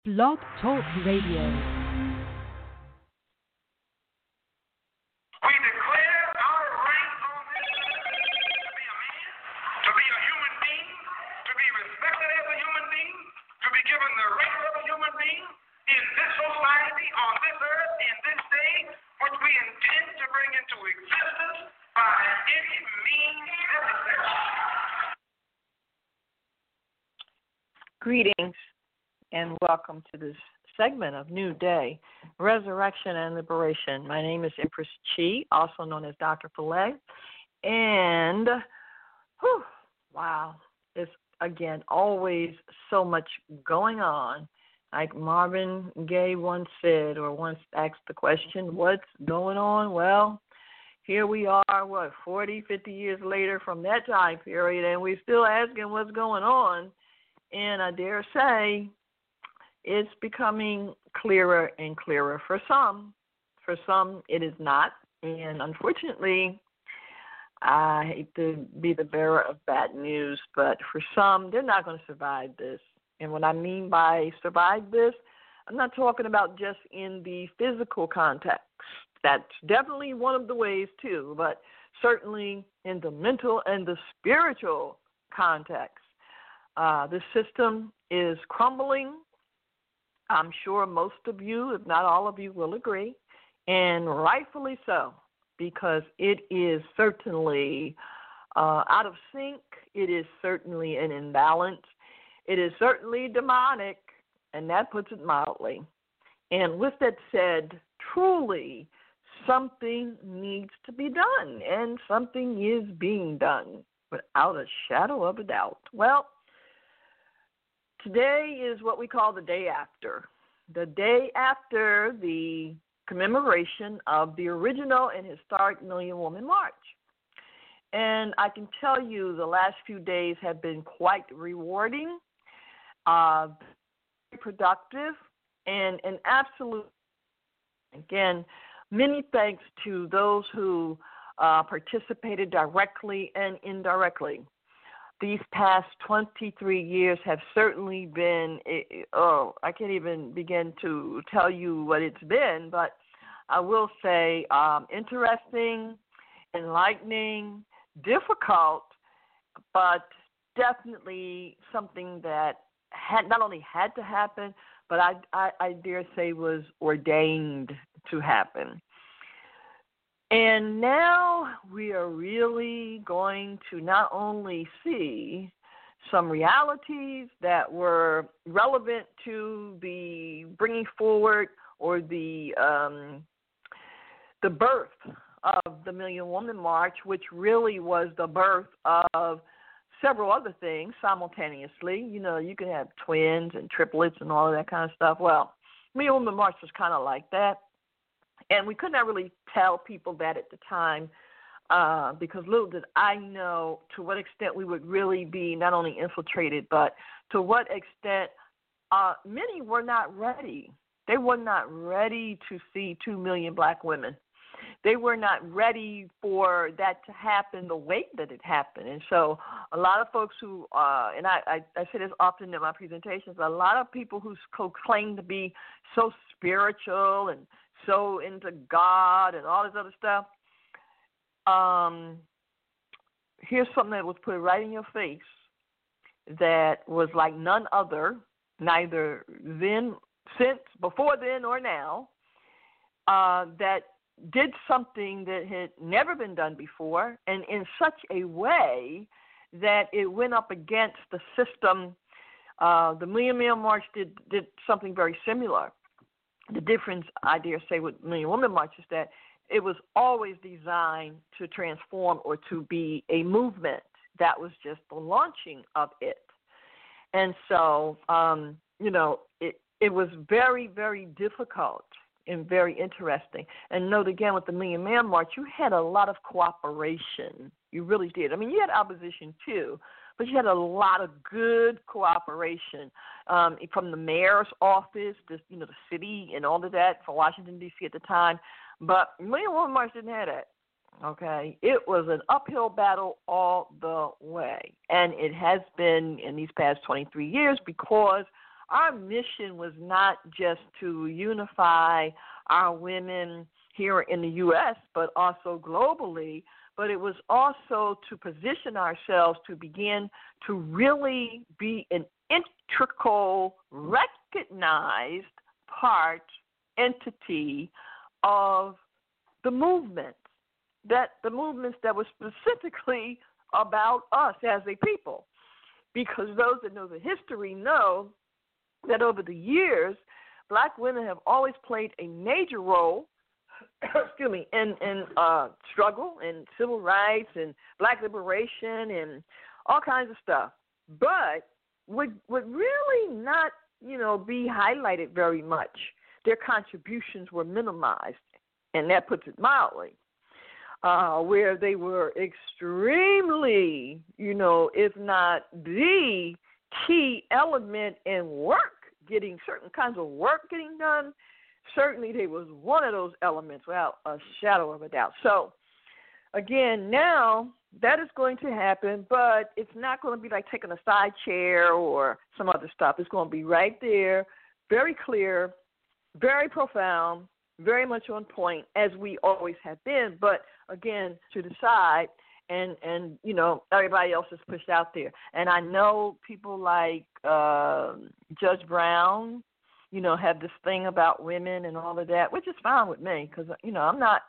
Blog Talk Radio. We declare our right on this earth to be a man, to be a human being, to be respected as a human being, to be given the rights of a human being in this society, on this earth, in this day, which we intend to bring into existence by any means necessary. Greetings and welcome to this segment of New Day, Resurrection and Liberation. My name is Empress Chi, also known as Dr. Filet. And, wow, it's, again, always so much going on. Like Marvin Gaye once said, or once asked the question, what's going on? Well, here we are, 40, 50 years later from that time period, and we're still asking what's going on. And I dare say it's becoming clearer and clearer for some. For some, it is not. And unfortunately, I hate to be the bearer of bad news, but for some, they're not going to survive this. And what I mean by survive this, I'm not talking about just in the physical context. That's definitely one of the ways too, but certainly in the mental and the spiritual context. The system is crumbling. I'm sure most of you, if not all of you, will agree, and rightfully so, because it is certainly out of sync. It is certainly an imbalance. It is certainly demonic, and that puts it mildly. And with that said, truly, something needs to be done, and something is being done without a shadow of a doubt. Well, today is what we call the day after the commemoration of the original and historic Million Woman March. And I can tell you the last few days have been quite rewarding, very productive, and an absolute, again, many thanks to those who participated directly and indirectly. These past 23 years have certainly been, I can't even begin to tell you what it's been, but I will say interesting, enlightening, difficult, but definitely something that had not only had to happen, but I dare say was ordained to happen. And now we are really going to not only see some realities that were relevant to the bringing forward or the birth of the Million Woman March, which really was the birth of several other things simultaneously. You know, you can have twins and triplets and all of that kind of stuff. Well, Million Woman March was kind of like that. And we could not really tell people that at the time because little did I know to what extent we would really be not only infiltrated, but to what extent many were not ready. They were not ready to see 2 million black women. They were not ready for that to happen the way that it happened. And so a lot of folks who, and I say this often in my presentations, a lot of people who claim to be so spiritual and so into God and all this other stuff, here's something that was put right in your face that was like none other, neither then, since, before then or now, that did something that had never been done before, and in such a way that it went up against the system. The Million Man March did something very similar. The difference, I dare say, with Million Woman March is that it was always designed to transform or to be a movement. That was just the launching of it. And so, it was very, very difficult and very interesting. And note again, with the Million Man March, you had a lot of cooperation. You really did. I mean, you had opposition too, but you had a lot of good cooperation from the mayor's office, the city and all of that for Washington, D.C. at the time. But Million Woman March didn't have that, okay? It was an uphill battle all the way, and it has been in these past 23 years because our mission was not just to unify our women here in the U.S., but also globally, but it was also to position ourselves to begin to really be an integral, recognized entity of the movements that were specifically about us as a people. Because those that know the history know that over the years, black women have always played a major role in struggle and civil rights and black liberation and all kinds of stuff. But would really not, be highlighted very much. Their contributions were minimized, and that puts it mildly. Where they were extremely, if not the key element in getting certain kinds of work getting done, certainly they was one of those elements without a shadow of a doubt. So, again, now that is going to happen, but it's not going to be like taking a side chair or some other stuff. It's going to be right there, very clear, very profound, very much on point, as we always have been, but again, to the side, and everybody else is pushed out there. And I know people like Judge Brown, have this thing about women and all of that, which is fine with me, because I'm not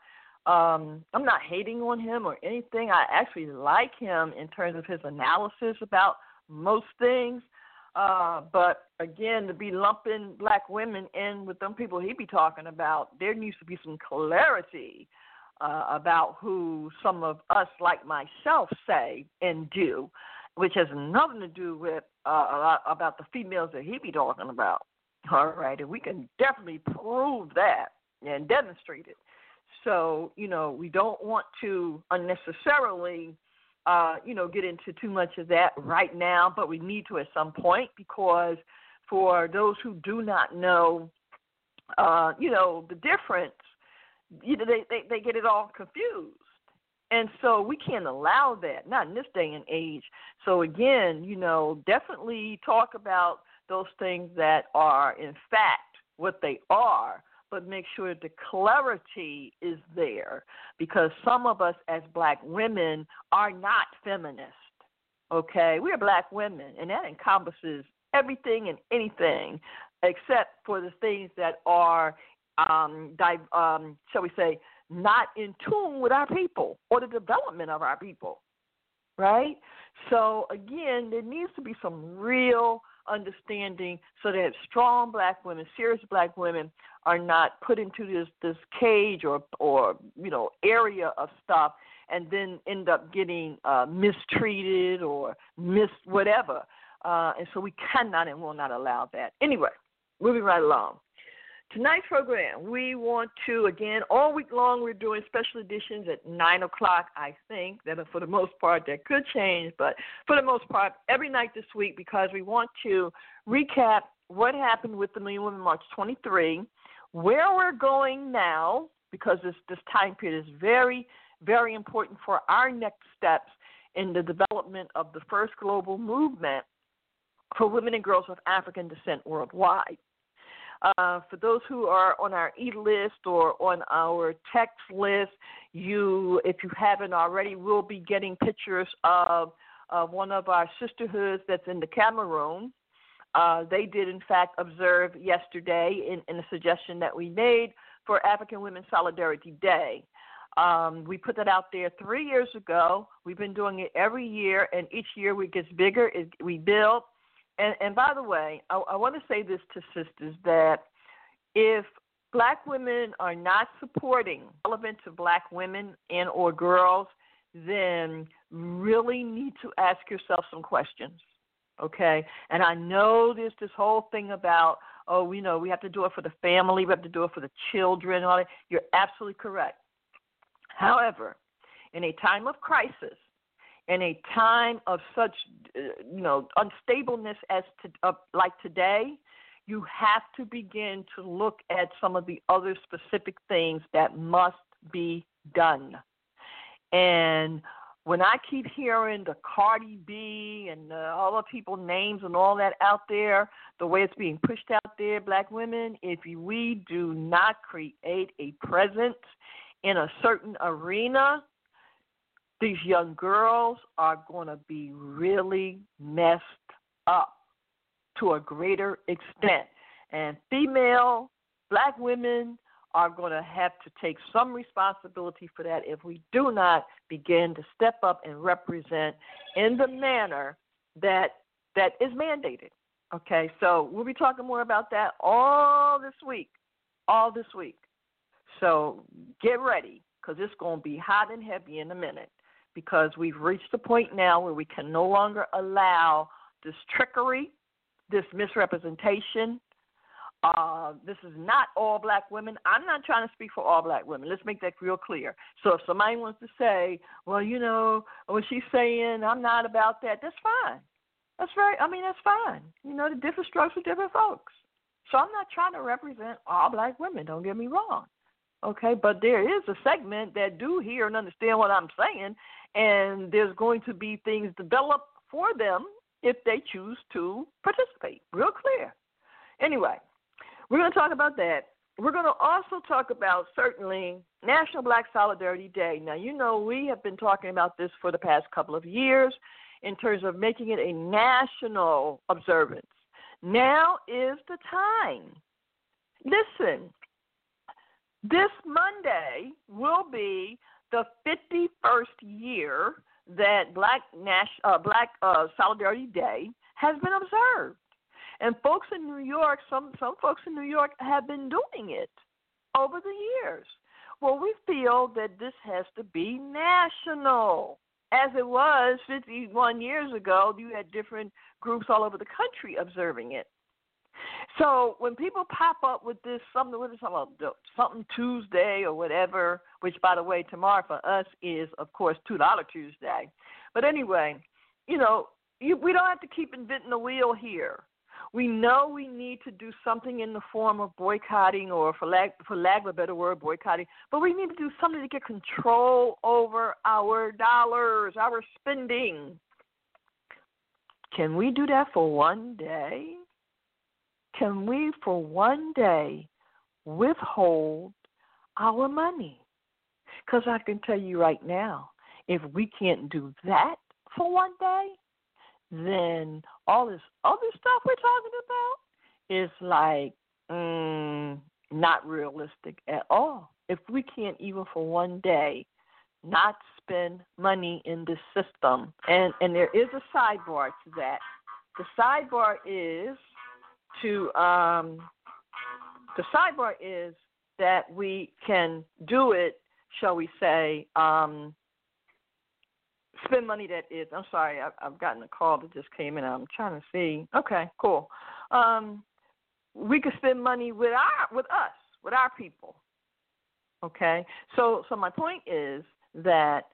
hating on him or anything. I actually like him in terms of his analysis about most things. But again, to be lumping black women in with them people he be talking about, there needs to be some clarity about who some of us like myself say and do, which has nothing to do with about the females that he be talking about. All right, and we can definitely prove that and demonstrate it. So, we don't want to unnecessarily get into too much of that right now, but we need to at some point, because for those who do not know, the difference, they get it all confused. And so we can't allow that, not in this day and age. So again, definitely talk about those things that are in fact what they are, but make sure the clarity is there, because some of us as black women are not feminist, okay? We are black women, and that encompasses everything and anything except for the things that are, shall we say, not in tune with our people or the development of our people, right? So, again, there needs to be some real understanding so that strong black women, serious black women, are not put into this cage or area of stuff and then end up getting mistreated or whatever. And so we cannot and will not allow that. Anyway, moving right along. Tonight's program, we want to, again, all week long we're doing special editions at 9 o'clock, I think. That for the most part, that could change, but for the most part, every night this week, because we want to recap what happened with the Million Women March 23, where we're going now, because this time period is very, very important for our next steps in the development of the first global movement for women and girls of African descent worldwide. For those who are on our e-list or on our text list, if you haven't already, will be getting pictures of one of our sisterhoods that's in the Cameroon. They did, in fact, observe yesterday in a suggestion that we made for African Women's Solidarity Day. We put that out there 3 years ago. We've been doing it every year, and each year it gets bigger. We build. And by the way, I want to say this to sisters, that if black women are not supporting relevant to black women and or girls, then really need to ask yourself some questions, okay? And I know there's this whole thing about, we have to do it for the family, we have to do it for the children, all that. You're absolutely correct. However, in a time of crisis, in a time of such, unstableness as like today, you have to begin to look at some of the other specific things that must be done. And when I keep hearing the Cardi B and all the people names and all that out there, the way it's being pushed out there, black women, if we do not create a presence in a certain arena, these young girls are going to be really messed up to a greater extent. And female, black women are going to have to take some responsibility for that if we do not begin to step up and represent in the manner that is mandated. Okay, so we'll be talking more about that all this week. So get ready, because it's going to be hot and heavy in a minute, because we've reached a point now where we can no longer allow this trickery, this misrepresentation. This is not all black women. I'm not trying to speak for all black women. Let's make that real clear. So if somebody wants to say, well, you know, what she's saying, I'm not about that, that's fine. That's fine. You know, the different strokes for different folks. So I'm not trying to represent all black women, don't get me wrong. Okay, but there is a segment that do hear and understand what I'm saying, and there's going to be things developed for them if they choose to participate. Real clear. Anyway, we're going to talk about that. We're going to also talk about, certainly, National Black Solidarity Day. Now, you know, we have been talking about this for the past couple of years in terms of making it a national observance. Now is the time. Listen, this Monday will be the 51st year that Black Solidarity Day has been observed. And folks in New York, some folks in New York have been doing it over the years. Well, we feel that this has to be national. As it was 51 years ago, you had different groups all over the country observing it. So when people pop up with this something Tuesday or whatever, which, by the way, tomorrow for us is, of course, $2 Tuesday. But anyway, you know, we don't have to keep inventing the wheel here. We know we need to do something in the form of boycotting, or for lack of a better word, boycotting, but we need to do something to get control over our dollars, our spending. Can we do that for one day? Can we, for one day, withhold our money? Because I can tell you right now, if we can't do that for one day, then all this other stuff we're talking about is like not realistic at all. If we can't even for one day not spend money in this system, and there is a sidebar to that. The sidebar is that we can do it, shall we say, spend money that is, I'm sorry, I've gotten a call that just came in. I'm trying to see. Okay, cool. We could spend money with our people. Okay? So my point is that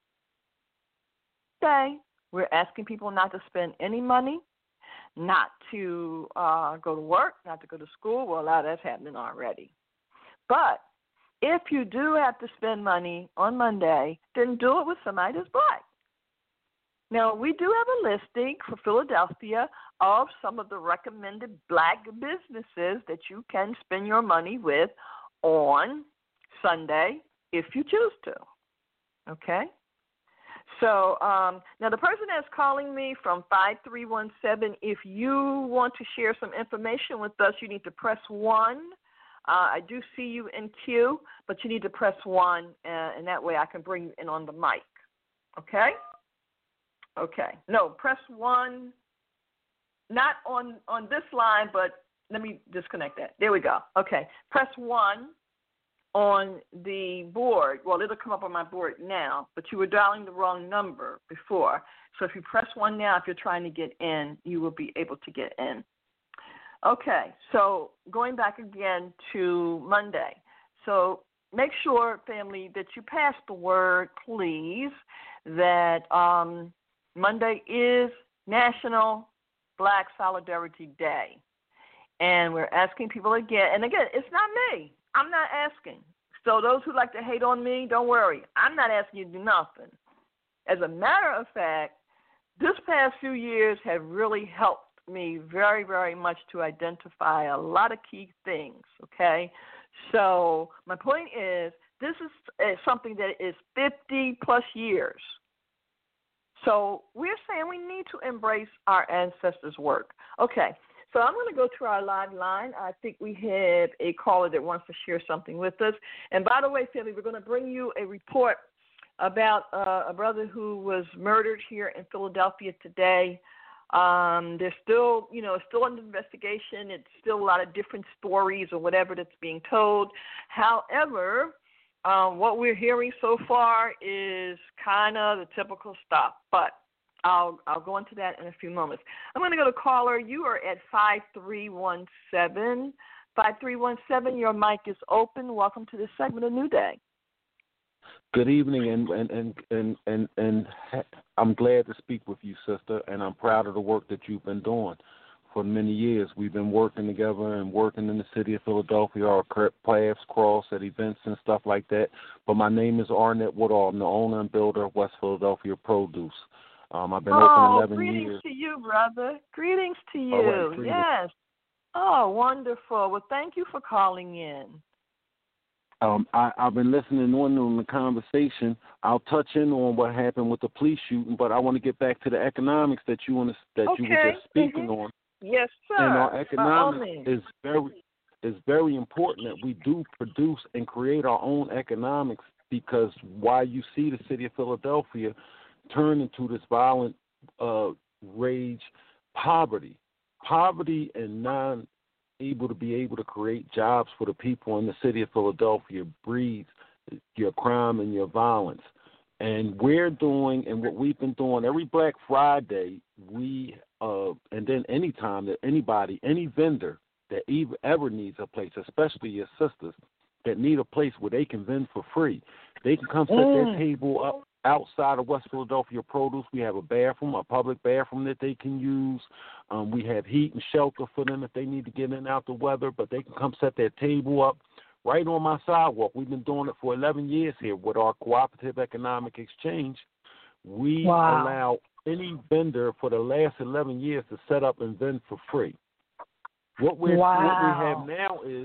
we're asking people not to spend any money, not to go to work, not to go to school. Well, a lot of that's happening already. But if you do have to spend money on Monday, then do it with somebody that's black. Now, we do have a listing for Philadelphia of some of the recommended black businesses that you can spend your money with on Sunday if you choose to. Okay? So now the person that's calling me from 5317, if you want to share some information with us, you need to press 1. I do see you in queue, but you need to press 1, and that way I can bring you in on the mic. Okay? Okay. No, press 1, not on this line, but let me disconnect that. There we go. Okay. Press 1 on the board. Well, it'll come up on my board now, but you were dialing the wrong number before. So if you press 1 now, if you're trying to get in, you will be able to get in. Okay. So going back again to Monday. So make sure, family, that you pass the word, please, that Monday is National Black Solidarity Day. And we're asking people again, and again, it's not me. I'm not asking. So those who like to hate on me, don't worry. I'm not asking you to do nothing. as a matter of fact, this past few years have really helped me very, very much to identify a lot of key things, okay? So my point is, this is something that is 50-plus years. So we're saying we need to embrace our ancestors' work. Okay, so I'm going to go to our live line. I think we have a caller that wants to share something with us. And by the way, Philly, we're going to bring you a report about a brother who was murdered here in Philadelphia today. There's still, it's still under investigation. It's still a lot of different stories or whatever that's being told. However, what we're hearing so far is kind of the typical stuff, but I'll go into that in a few moments. I'm going to go to caller. You are at 5317. 5317, your mic is open. Welcome to this segment of New Day. Good evening, and I'm glad to speak with you, sister, and I'm proud of the work that you've been doing for many years. We've been working together and working in the city of Philadelphia. Our paths cross at events and stuff like that. But my name is Arnett Woodall. I'm the owner and builder of West Philadelphia Produce. I've been open 11 greetings years. to you, brother. Greetings to you. All right, yes. Oh, wonderful. Well, thank you for calling in. I've been listening on the conversation. I'll touch in on what happened with the police shooting, but I want to get back to the economics that you were just speaking on. Yes, sir. And our economics is very important that we do produce and create our own economics, because while you see the city of Philadelphia turn into this violent rage, poverty and able to create jobs for the people in the city of Philadelphia breeds your crime and your violence. And we're doing, and what we've been doing every Black Friday, and then anytime that anybody, any vendor that ever needs a place, especially your sisters that need a place where they can vend for free, they can come set their table up outside of West Philadelphia Produce. We have a bathroom, a public bathroom that they can use. We have heat and shelter for them if they need to get in and out the weather, but they can come set their table up right on my sidewalk. We've been doing it for 11 years here with our Cooperative Economic Exchange. We allow any vendor for the last 11 years to set up and vend for free. What we have now is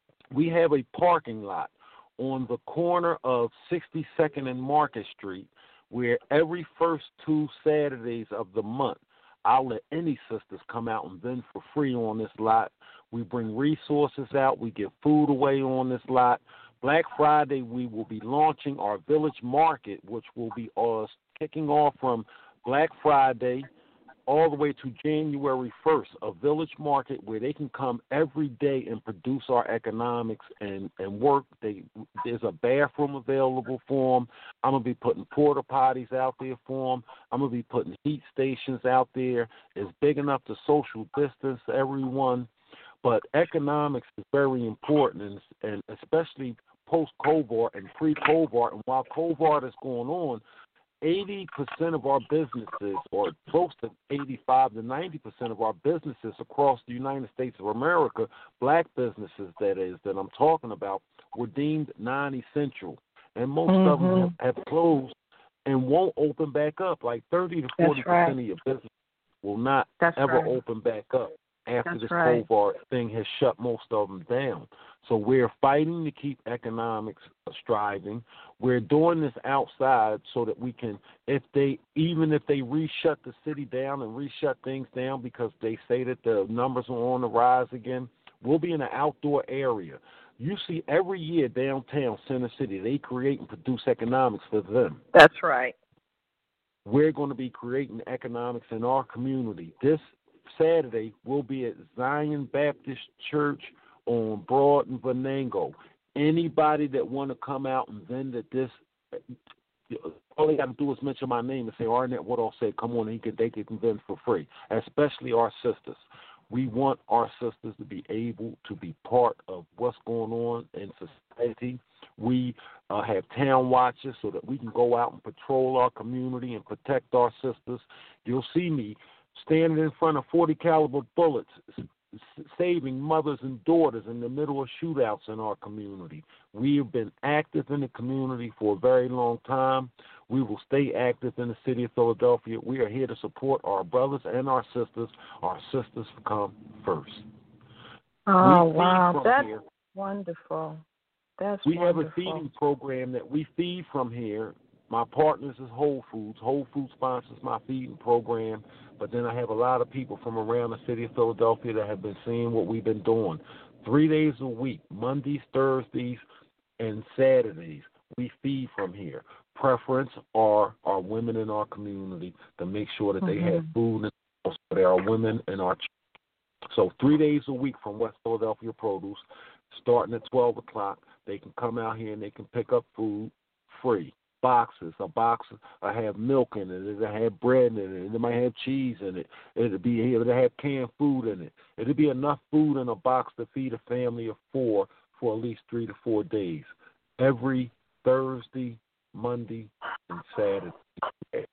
we have a parking lot on the corner of 62nd and Market Street, where every first 2 Saturdays of the month, I'll let any sisters come out and vend for free on this lot. We bring resources out. We give food away on this lot. Black Friday, we will be launching our Village Market, which will be kicking off from Black Friday all the way to January 1st, a Village Market where they can come every day and produce our economics and work. There's a bathroom available for them. I'm going to be putting porta potties out there for them. I'm going to be putting heat stations out there. It's big enough to social distance everyone. But economics is very important, and especially post-Covart and pre-Covart. And while Covart is going on, 80% of our businesses, or close to 85 to 90% of our businesses across the United States of America, black businesses that I'm talking about, were deemed non-essential. And most of them have closed and won't open back up. Like 30 to 40% of your business will not ever open back up after this Covart thing has shut most of them down. So we're fighting to keep economics striving. We're doing this outside so that we can, even if they reshut the city down and reshut things down because they say that the numbers are on the rise again, we'll be in an outdoor area. You see every year downtown Center City, they create and produce economics for them. That's right. We're going to be creating economics in our community. This Saturday, we'll be at Zion Baptist Church on Broad and Venango. Anybody that want to come out and vend at this, all they got to do is mention my name and say, Arnett Woodall said, come on, they can vend for free, especially our sisters. We want our sisters to be able to be part of what's going on in society. We have town watches so that we can go out and patrol our community and protect our sisters. You'll see me standing in front of 40 caliber bullets, saving mothers and daughters in the middle of shootouts in our community. We have been active in the community for a very long time. We will stay active in the city of Philadelphia. We are here to support our brothers and our sisters. Our sisters come first. Oh, wow. That's wonderful. We have a feeding program that we feed from here. My partners is Whole Foods. Whole Foods sponsors my feeding program, but then I have a lot of people from around the city of Philadelphia that have been seeing what we've been doing. 3 days a week, Mondays, Thursdays, and Saturdays, we feed from here. Preference are our women in our community to make sure that they have food and there are women in our church. So 3 days a week from West Philadelphia Produce, starting at 12 o'clock, they can come out here and they can pick up food free. Boxes, a box will have milk in it, it'll have bread in it, it might have cheese in it, it'll have canned food in it. It'll be enough food in a box to feed a family of 4 for at least 3 to 4 days. Every Thursday, Monday, and Saturday.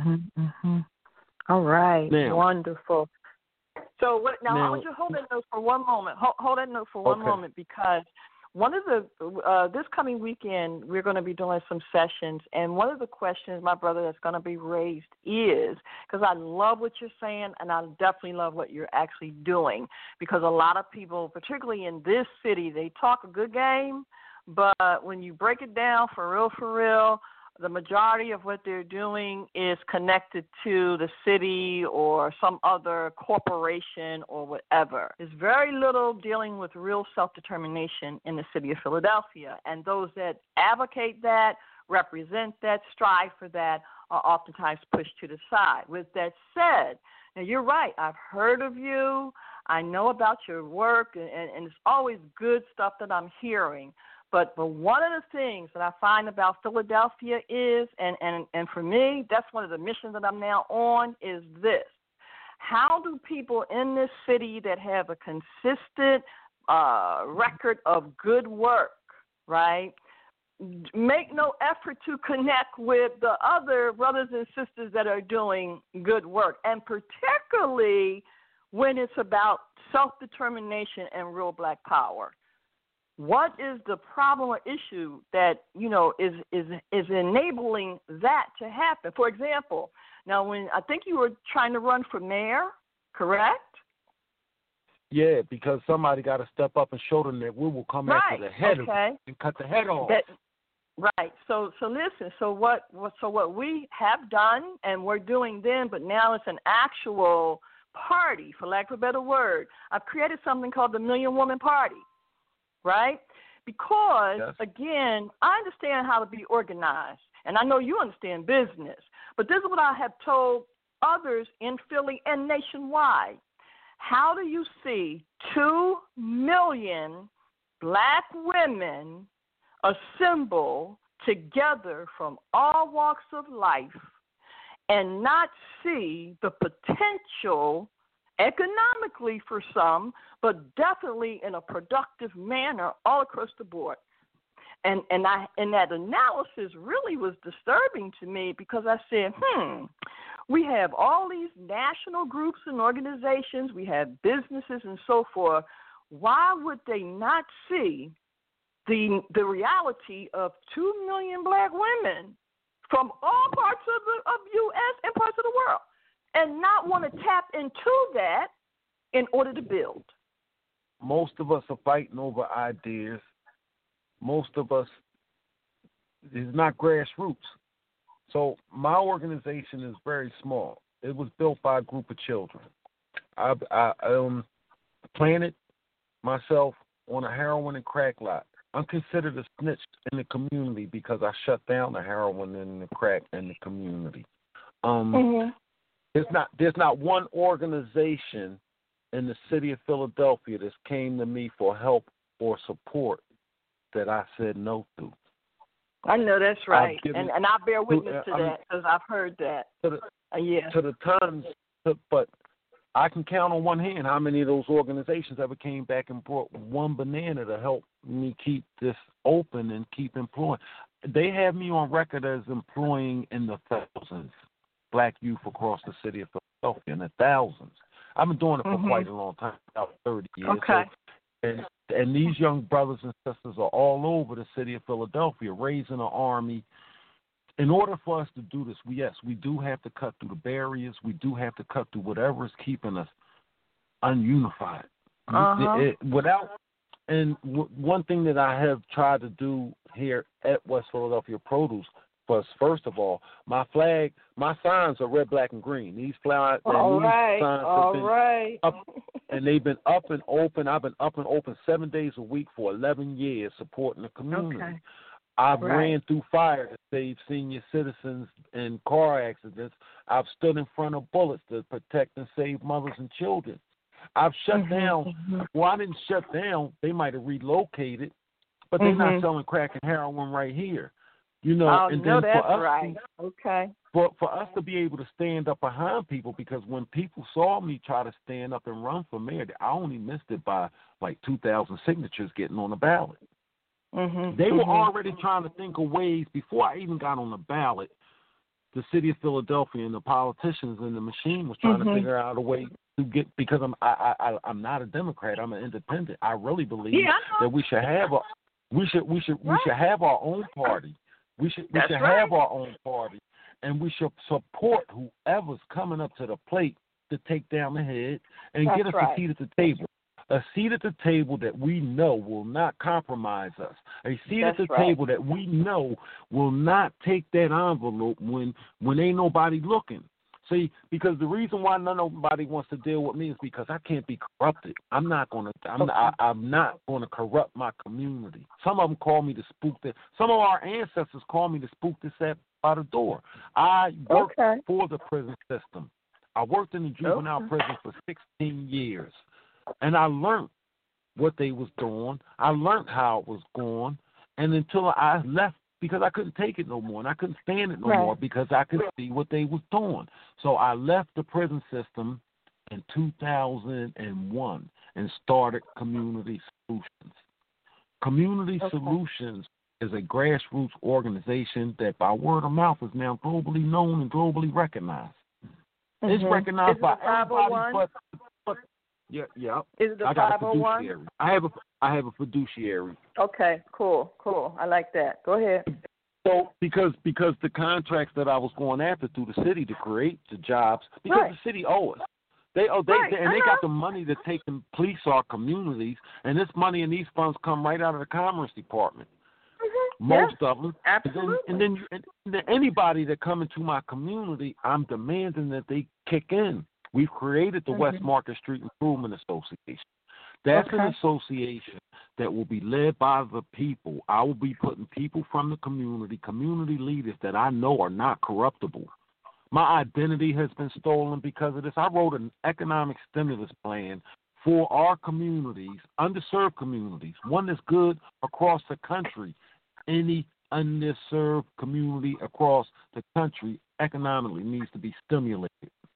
All right. Now, wonderful. So now I want you to hold that note for one moment. Hold that note for one moment, because one of the this coming weekend we're going to be doing some sessions, and one of the questions, my brother, that's going to be raised is, because I love what you're saying and I definitely love what you're actually doing, because a lot of people, particularly in this city, they talk a good game, but when you break it down for real, the majority of what they're doing is connected to the city or some other corporation or whatever. There's very little dealing with real self-determination in the city of Philadelphia. And those that advocate that, represent that, strive for that, are oftentimes pushed to the side. With that said, now you're right. I've heard of you. I know about your work, and it's always good stuff that I'm hearing. But one of the things that I find about Philadelphia is, and for me, that's one of the missions that I'm now on, is this. How do people in this city that have a consistent record of good work, right, make no effort to connect with the other brothers and sisters that are doing good work, and particularly when it's about self-determination and real black power? What is the problem or issue that, is enabling that to happen? For example, now when I think you were trying to run for mayor, correct? Yeah, because somebody got to step up and show them that we will come after the head of it and cut the head off. Right. So listen. So what we have done and we're doing then, but now it's an actual party, for lack of a better word. I've created something called the Million Woman Party. Right? Because, again, I understand how to be organized, and I know you understand business, but this is what I have told others in Philly and nationwide. How do you see 2 million black women assemble together from all walks of life and not see the potential economically for some, but definitely in a productive manner all across the board? And that analysis really was disturbing to me, because I said, we have all these national groups and organizations, we have businesses and so forth. Why would they not see the reality of 2 million black women from all parts of U.S. and parts of the world, and not want to tap into that in order to build? Most of us are fighting over ideas. Most of us is not grassroots. So my organization is very small. It was built by a group of children. I planted myself on a heroin and crack lot. I'm considered a snitch in the community because I shut down the heroin and the crack in the community. There's not one organization in the city of Philadelphia that came to me for help or support that I said no to. I know that's right, and I bear witness to that because I've heard that. To the tons, but I can count on one hand how many of those organizations ever came back and brought one banana to help me keep this open and keep employing. They have me on record as employing in the thousands black youth across the city of Philadelphia, in the thousands. I've been doing it for quite a long time, about 30 years. Okay. So, and these young brothers and sisters are all over the city of Philadelphia, raising an army in order for us to do this, we do have to cut through the barriers. We do have to cut through whatever is keeping us ununified. One thing that I have tried to do here at West Philadelphia Produce was, first of all, my signs are red, black, and green. These signs have been up, and they've been up and open. I've been up and open 7 days a week for 11 years supporting the community. Okay. I've ran through fire to save senior citizens in car accidents. I've stood in front of bullets to protect and save mothers and children. I've shut down. Well, I didn't shut down. They might have relocated, but they're not selling crack and heroin right here. And then that's for us, right. Okay. For us to be able to stand up behind people, because when people saw me try to stand up and run for mayor, I only missed it by like 2,000 signatures getting on the ballot. They were already trying to think of ways before I even got on the ballot. The city of Philadelphia and the politicians and the machine was trying to figure out a way to get, because I'm not a Democrat, I'm an independent. I really believe that we should have we should have our own party. We should have our own party, and we should support whoever's coming up to the plate to take down the head and get us a seat at the table. A seat at the table that we know will not compromise us. A seat at the table that we know will not take that envelope when ain't nobody looking. See, because the reason why nobody wants to deal with me is because I can't be corrupted. I'm not going to corrupt my community. Some of them call me to spook this. Some of our ancestors call me to spook this by the door. I worked for the prison system. I worked in the juvenile prison for 16 years. And I learned what they was doing. I learned how it was going. And until I left, because I couldn't take it no more, and I couldn't stand it no more, because I could see what they was doing. So I left the prison system in 2001 and started Community Solutions. Community Solutions is a grassroots organization that by word of mouth is now globally known and globally recognized. It's recognized by everybody but yeah. Is it a 501? I have a fiduciary. Okay, cool. I like that. Go ahead. So because the contracts that I was going after through the city to create the jobs, because the city owes us. They got the money to take and police our communities, and this money and these funds come right out of the Commerce Department. Most of them. Absolutely. And then anybody that come into my community, I'm demanding that they kick in. We've created the West Market Street Improvement Association. That's an association that will be led by the people. I will be putting people from the community leaders that I know are not corruptible. My identity has been stolen because of this. I wrote an economic stimulus plan for our communities, underserved communities, one that's good across the country. Any underserved community across the country economically needs to be stimulated.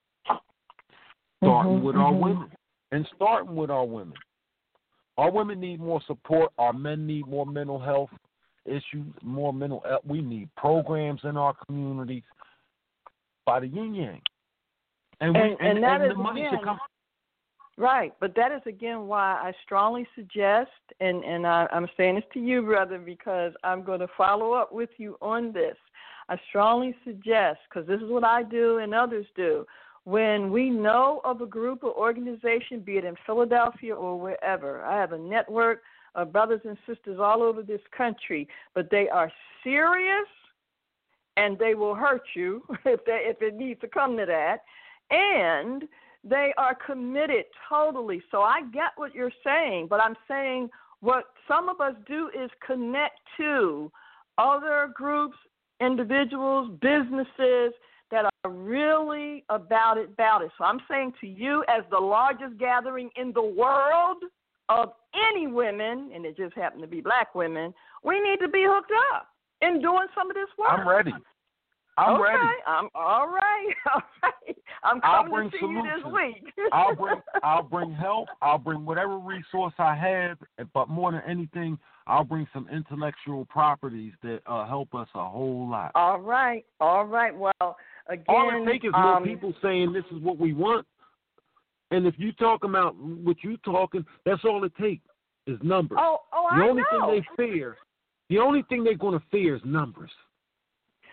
Starting with our women. And starting with our women. Our women need more support. Our men need more mental health issues, more mental health. We need programs in our communities by the yin-yang. And the money should come. Right, but that is, again, why I strongly suggest, and I'm saying this to you, brother, because I'm going to follow up with you on this. I strongly suggest, because this is what I do and others do, when we know of a group or organization, be it in Philadelphia or wherever, I have a network of brothers and sisters all over this country, but they are serious and they will hurt you if it needs to come to that, and they are committed totally. So I get what you're saying, but I'm saying what some of us do is connect to other groups, individuals, businesses that are really about it. So I'm saying to you, as the largest gathering in the world of any women, and it just happen to be black women, we need to be hooked up in doing some of this work. I'm ready. I'm ready. I'm all right. I'm coming to see you this week. I'll bring help. I'll bring whatever resource I have, but more than anything, I'll bring some intellectual properties that help us a whole lot. All right. Well, again, all it takes is more people saying this is what we want. And if you talk about what you talking, that's all it takes is numbers. The only thing they fear, the only thing they're going to fear is numbers.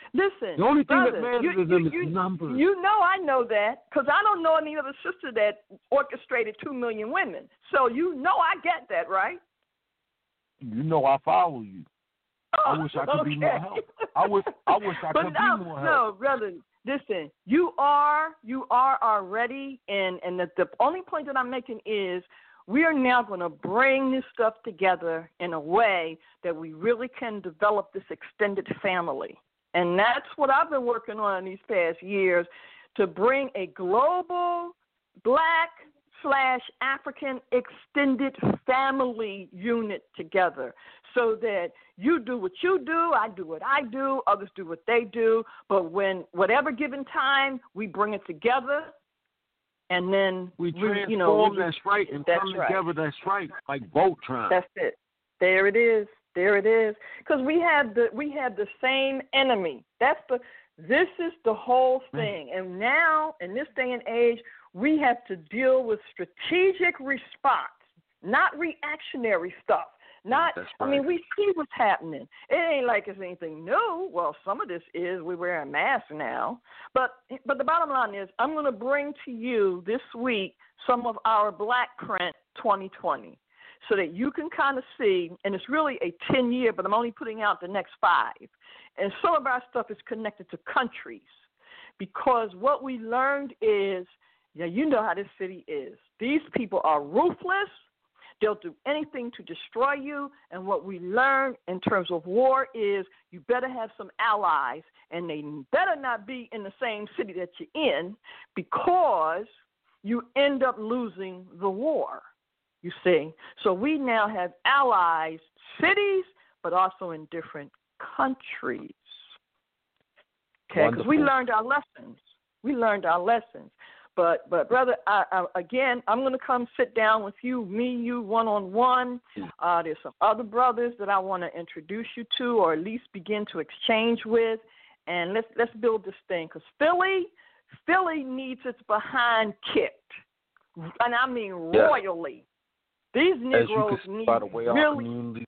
Listen, The only thing brother, that matters is numbers. You know I know that because I don't know any other sister that orchestrated 2 million women. So you know I get that, right? You know I follow you. I wish I could be more help. I wish I could be more help. No, brother, listen, you are already, and the only point that I'm making is we are now going to bring this stuff together in a way that we really can develop this extended family. And that's what I've been working on in these past years, to bring a global Black/African extended family unit together so that you do what you do, I do what I do, others do what they do, but when whatever given time, we bring it together. And then we transform, that's right, and that's come right. together, that's right, like Voltron. That's it. There it is. Because we have the same enemy. This is the whole thing. And now, in this day and age, we have to deal with strategic response, not reactionary stuff. That's right. I mean, we see what's happening. It ain't like it's anything new. Well, some of this is we're wearing masks now. But the bottom line is I'm going to bring to you this week some of our Black Print 2020 so that you can kind of see, and it's really a 10-year, but I'm only putting out the next 5. And some of our stuff is connected to countries because what we learned is, you know how this city is. These people are ruthless. They'll do anything to destroy you. And what we learn in terms of war is you better have some allies, and they better not be in the same city that you're in because you end up losing the war, you see. So we now have allies, cities, but also in different countries. Okay, because we learned our lessons. But brother, again, I'm going to come sit down with you, one-on-one. There's some other brothers that I want to introduce you to, or at least begin to exchange with, and let's build this thing. Because Philly needs its behind kicked, and I mean royally. These Negroes need really,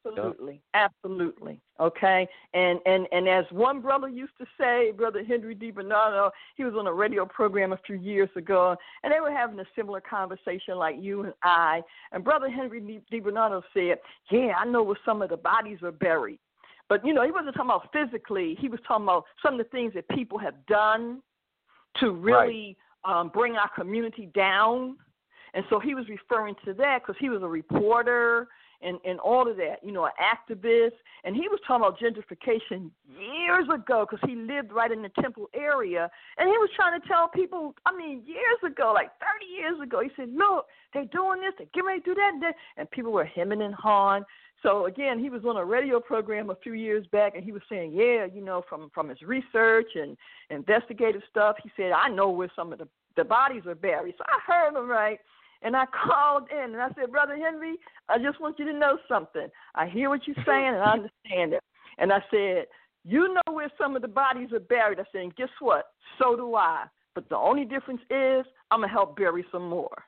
absolutely, okay? And as one brother used to say, Brother Henry DiBernardo, he was on a radio program a few years ago, and they were having a similar conversation like you and I. And Brother Henry DiBernardo said, I know where some of the bodies are buried. But, he wasn't talking about physically. He was talking about some of the things that people have done to really bring our community down. And so he was referring to that because he was a reporter and all of that, an activist. And he was talking about gentrification years ago because he lived right in the Temple area. And he was trying to tell people, years ago, like 30 years ago, he said, look, they're doing this, they're getting ready to do that and that. And people were hemming and hawing. So, again, he was on a radio program a few years back, and he was saying, from his research and investigative stuff, he said, I know where some of the bodies are buried. So I heard him right. And I called in, and I said, Brother Henry, I just want you to know something. I hear what you're saying, and I understand it. And I said, you know where some of the bodies are buried. I said, and guess what? So do I. But the only difference is I'm going to help bury some more.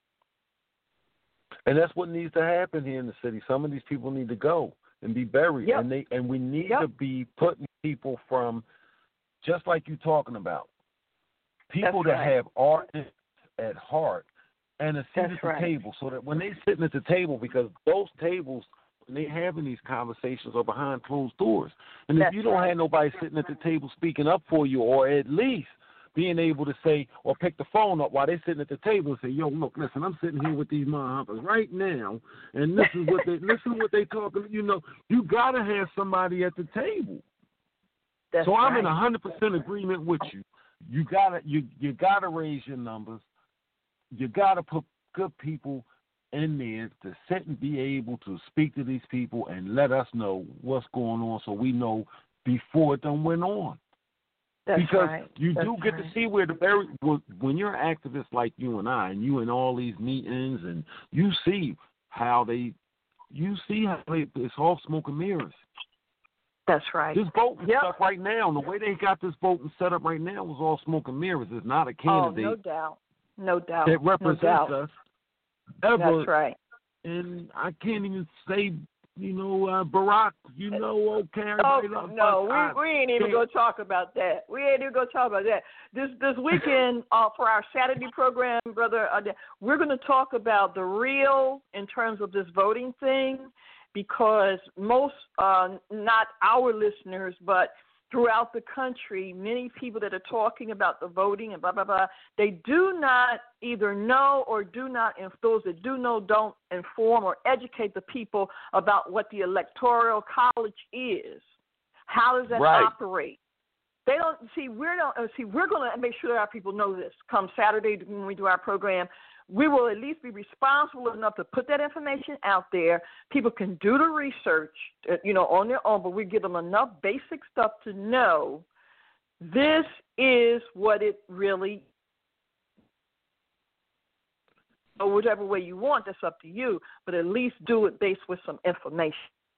And that's what needs to happen here in the city. Some of these people need to go and be buried. Yep. And we need to be putting people from, just like you're talking about, people that have art at heart, and a seat at the table, so that when they're sitting at the table, because those tables, when they're having these conversations are behind closed doors. And if you don't have nobody sitting at the table speaking up for you, or at least being able to say, or pick the phone up while they're sitting at the table and say, yo, look, listen, I'm sitting here with these motherfuckers right now, and this is what they talking, you got to have somebody at the table. I'm in 100% agreement with you. You gotta raise your numbers. You got to put good people in there to sit and be able to speak to these people and let us know what's going on so we know before it done went on. Because you do get to see where when you're activists like you and I, and you in all these meetings, and you see how it's all smoke and mirrors. That's right. This voting stuff right now, and the way they got this voting set up right now was all smoke and mirrors. It's not a candidate. Oh, no doubt. No doubt. That represents us ever. That's right. And I can't even say Barack, okay. No, we ain't even going to talk about that. This weekend for our Saturday program, Brother, we're going to talk about the real in terms of this voting thing, because most, not our listeners, but throughout the country, many people that are talking about the voting and blah, blah, blah, they do not either know or do not, and those that do know don't inform or educate the people about what the Electoral College is. How does that operate? They don't we're going to make sure that our people know this. Come Saturday when we do our program, we will at least be responsible enough to put that information out there. People can do the research, on their own, but we give them enough basic stuff to know this is what it really, or whatever way you want, that's up to you, but at least do it based with some information.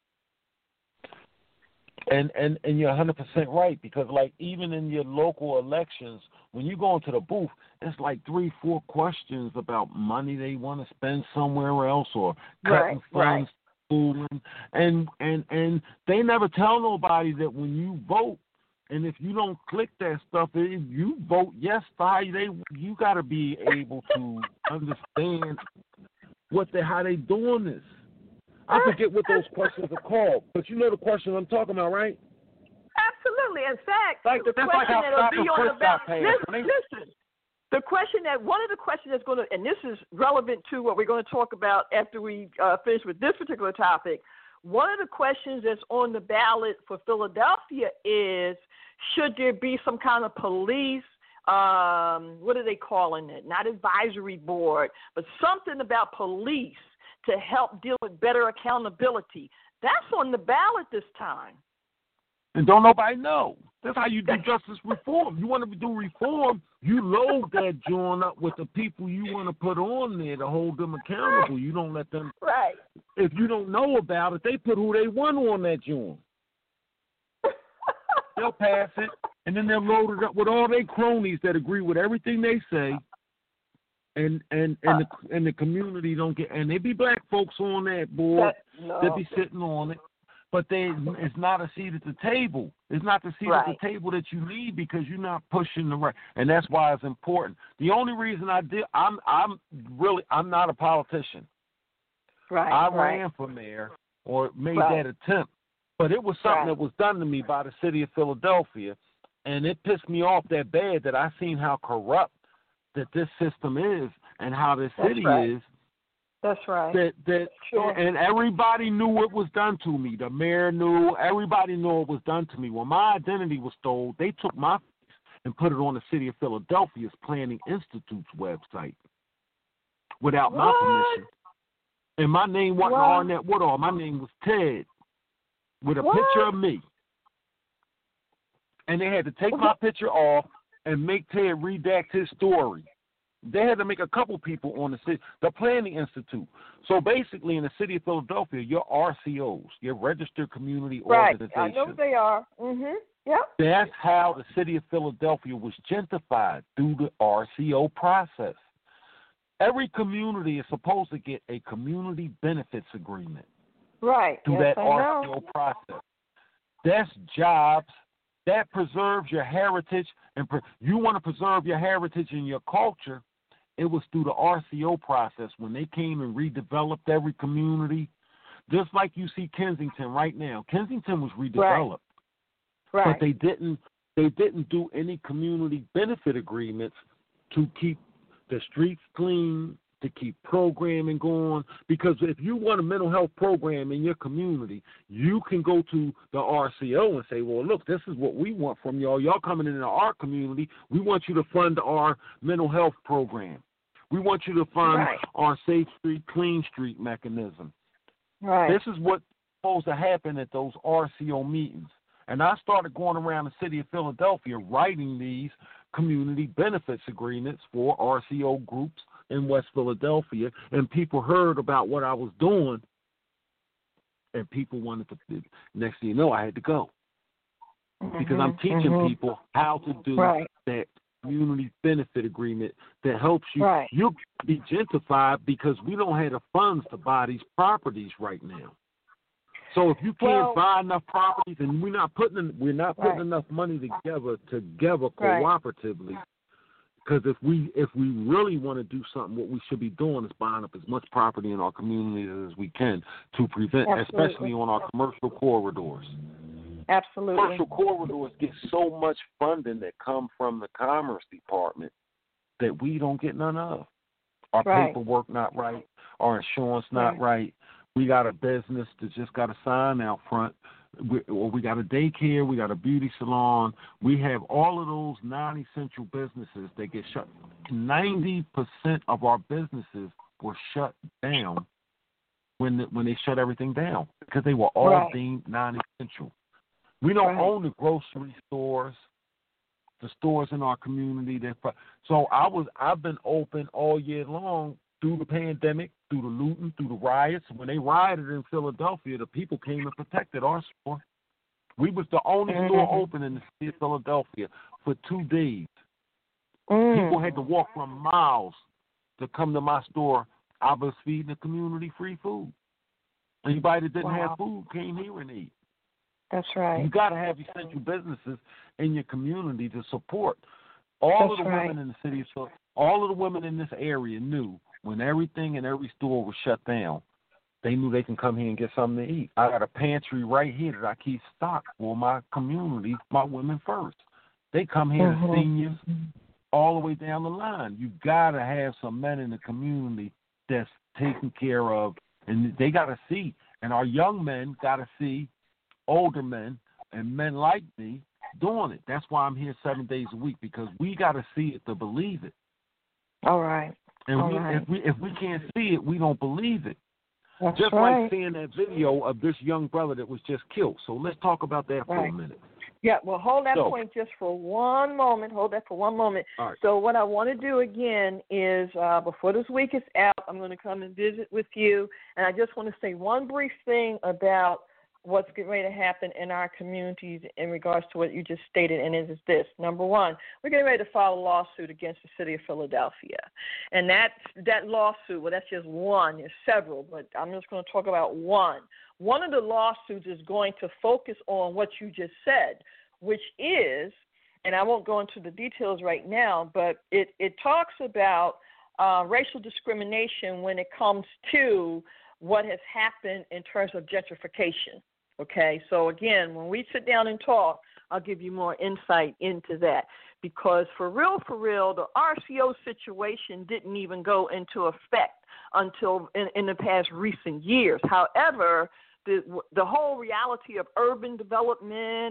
And you're 100% right, because like even in your local elections, when you go into the booth, it's like 3-4 questions about money they want to spend somewhere else or cutting funds, schooling, and they never tell nobody that when you vote, and if you don't click that stuff, if you vote yes, you got to be able to understand how they doing this. I forget what those questions are called, but you know the question I'm talking about, right? Absolutely. In fact, the question that'll be on the ballot. Listen, one of the questions that's going to, and this is relevant to what we're going to talk about after we finish with this particular topic. One of the questions that's on the ballot for Philadelphia is, should there be some kind of police? What are they calling it? Not advisory board, but something about police to help deal with better accountability. That's on the ballot this time. And don't nobody know. That's how you do justice reform. You want to do reform, you load that joint up with the people you want to put on there to hold them accountable. You don't let them. Right. If you don't know about it, they put who they want on that joint. They'll pass it, and then they'll load it up with all their cronies that agree with everything they say. And the community don't get, and they be black folks on that board that be sitting on it, but it's not a seat at the table. It's not the seat at the table that you need, because you're not pushing the right, and that's why it's important. The only reason I'm not a politician. Right. I ran for mayor or made that attempt, but it was something that was done to me by the city of Philadelphia, and it pissed me off that bad that I seen how corrupt that this system is and how this city is. That's right. And everybody knew what was done to me. The mayor knew. Everybody knew it was done to me. When my identity was stolen, they took my face and put it on the City of Philadelphia's Planning Institute's website without my permission. And my name wasn't Arnett Woodall. My name was Ted with a picture of me. And they had to take my picture off and make Ted redact his story. They had to make a couple people on the Planning Institute. So basically, in the city of Philadelphia, your RCOs, your registered community organizations. I know they are. Mm-hmm. Yep. That's how the city of Philadelphia was gentrified, through the RCO process. Every community is supposed to get a community benefits agreement. Right. Through that RCO process. That's jobs. That preserves your heritage, and you want to preserve your heritage and your culture. It was through the RCO process when they came and redeveloped every community, just like you see Kensington right now. Kensington was redeveloped, but they didn't do any community benefit agreements to keep the streets clean, to keep programming going. Because if you want a mental health program in your community, you can go to the RCO and say, well, look, this is what we want from y'all. Y'all coming into our community. We want you to fund our mental health program. We want you to fund our Safe Street, Clean Street mechanism. Right. This is what's supposed to happen at those RCO meetings. And I started going around the city of Philadelphia writing these community benefits agreements for RCO groups in West Philadelphia, and people heard about what I was doing, and people wanted to. Next thing you know, I had to go, because I'm teaching people how to do that community benefit agreement that helps you. You'll be gentrified because we don't have the funds to buy these properties right now. So if you can't buy enough properties, and we're not putting enough money together cooperatively, because if we really want to do something, what we should be doing is buying up as much property in our communities as we can to prevent, especially on our commercial corridors. Absolutely. Commercial corridors get so much funding that come from the Commerce Department that we don't get none of. Our paperwork not right, our insurance not right. We got a business that just got a sign out front. We got a daycare, we got a beauty salon. We have all of those non-essential businesses that get shut. 90% of our businesses were shut down when they shut everything down because they were all deemed non-essential. We don't own the grocery stores, the stores in our community. So I've been open all year long through the pandemic, through the looting, through the riots. When they rioted in Philadelphia, the people came and protected our store. We was the only store open in the city of Philadelphia for 2 days. People had to walk from miles to come to my store. I was feeding the community free food. Anybody that didn't have food came here and ate. That's right. You got to have essential businesses in your community to support. All of the women in the city, all of the women in this area knew when everything in every store was shut down, they knew they can come here and get something to eat. I got a pantry right here that I keep stocked for my community, my women first. They come here, the seniors, all the way down the line. You got to have some men in the community that's taken care of, and they got to see. And our young men got to see older men and men like me doing it. That's why I'm here 7 days a week, because we got to see it to believe it. All right. And if we can't see it, we don't believe it. That's just right. like seeing that video of this young brother that was just killed. So let's talk about that for a minute. Yeah, well, hold that point just for one moment. Hold that for one moment. All right. So what I want to do again is before this week is out, I'm going to come and visit with you. And I just want to say one brief thing about what's getting ready to happen in our communities in regards to what you just stated, and it is this. Number one, we're getting ready to file a lawsuit against the city of Philadelphia. And that lawsuit, well, that's just one. There's several, but I'm just going to talk about one. One of the lawsuits is going to focus on what you just said, which is, and I won't go into the details right now, but it talks about racial discrimination when it comes to what has happened in terms of gentrification. Okay, so again, when we sit down and talk, I'll give you more insight into that. Because for real, the RCO situation didn't even go into effect until in the past recent years. However, the whole reality of urban development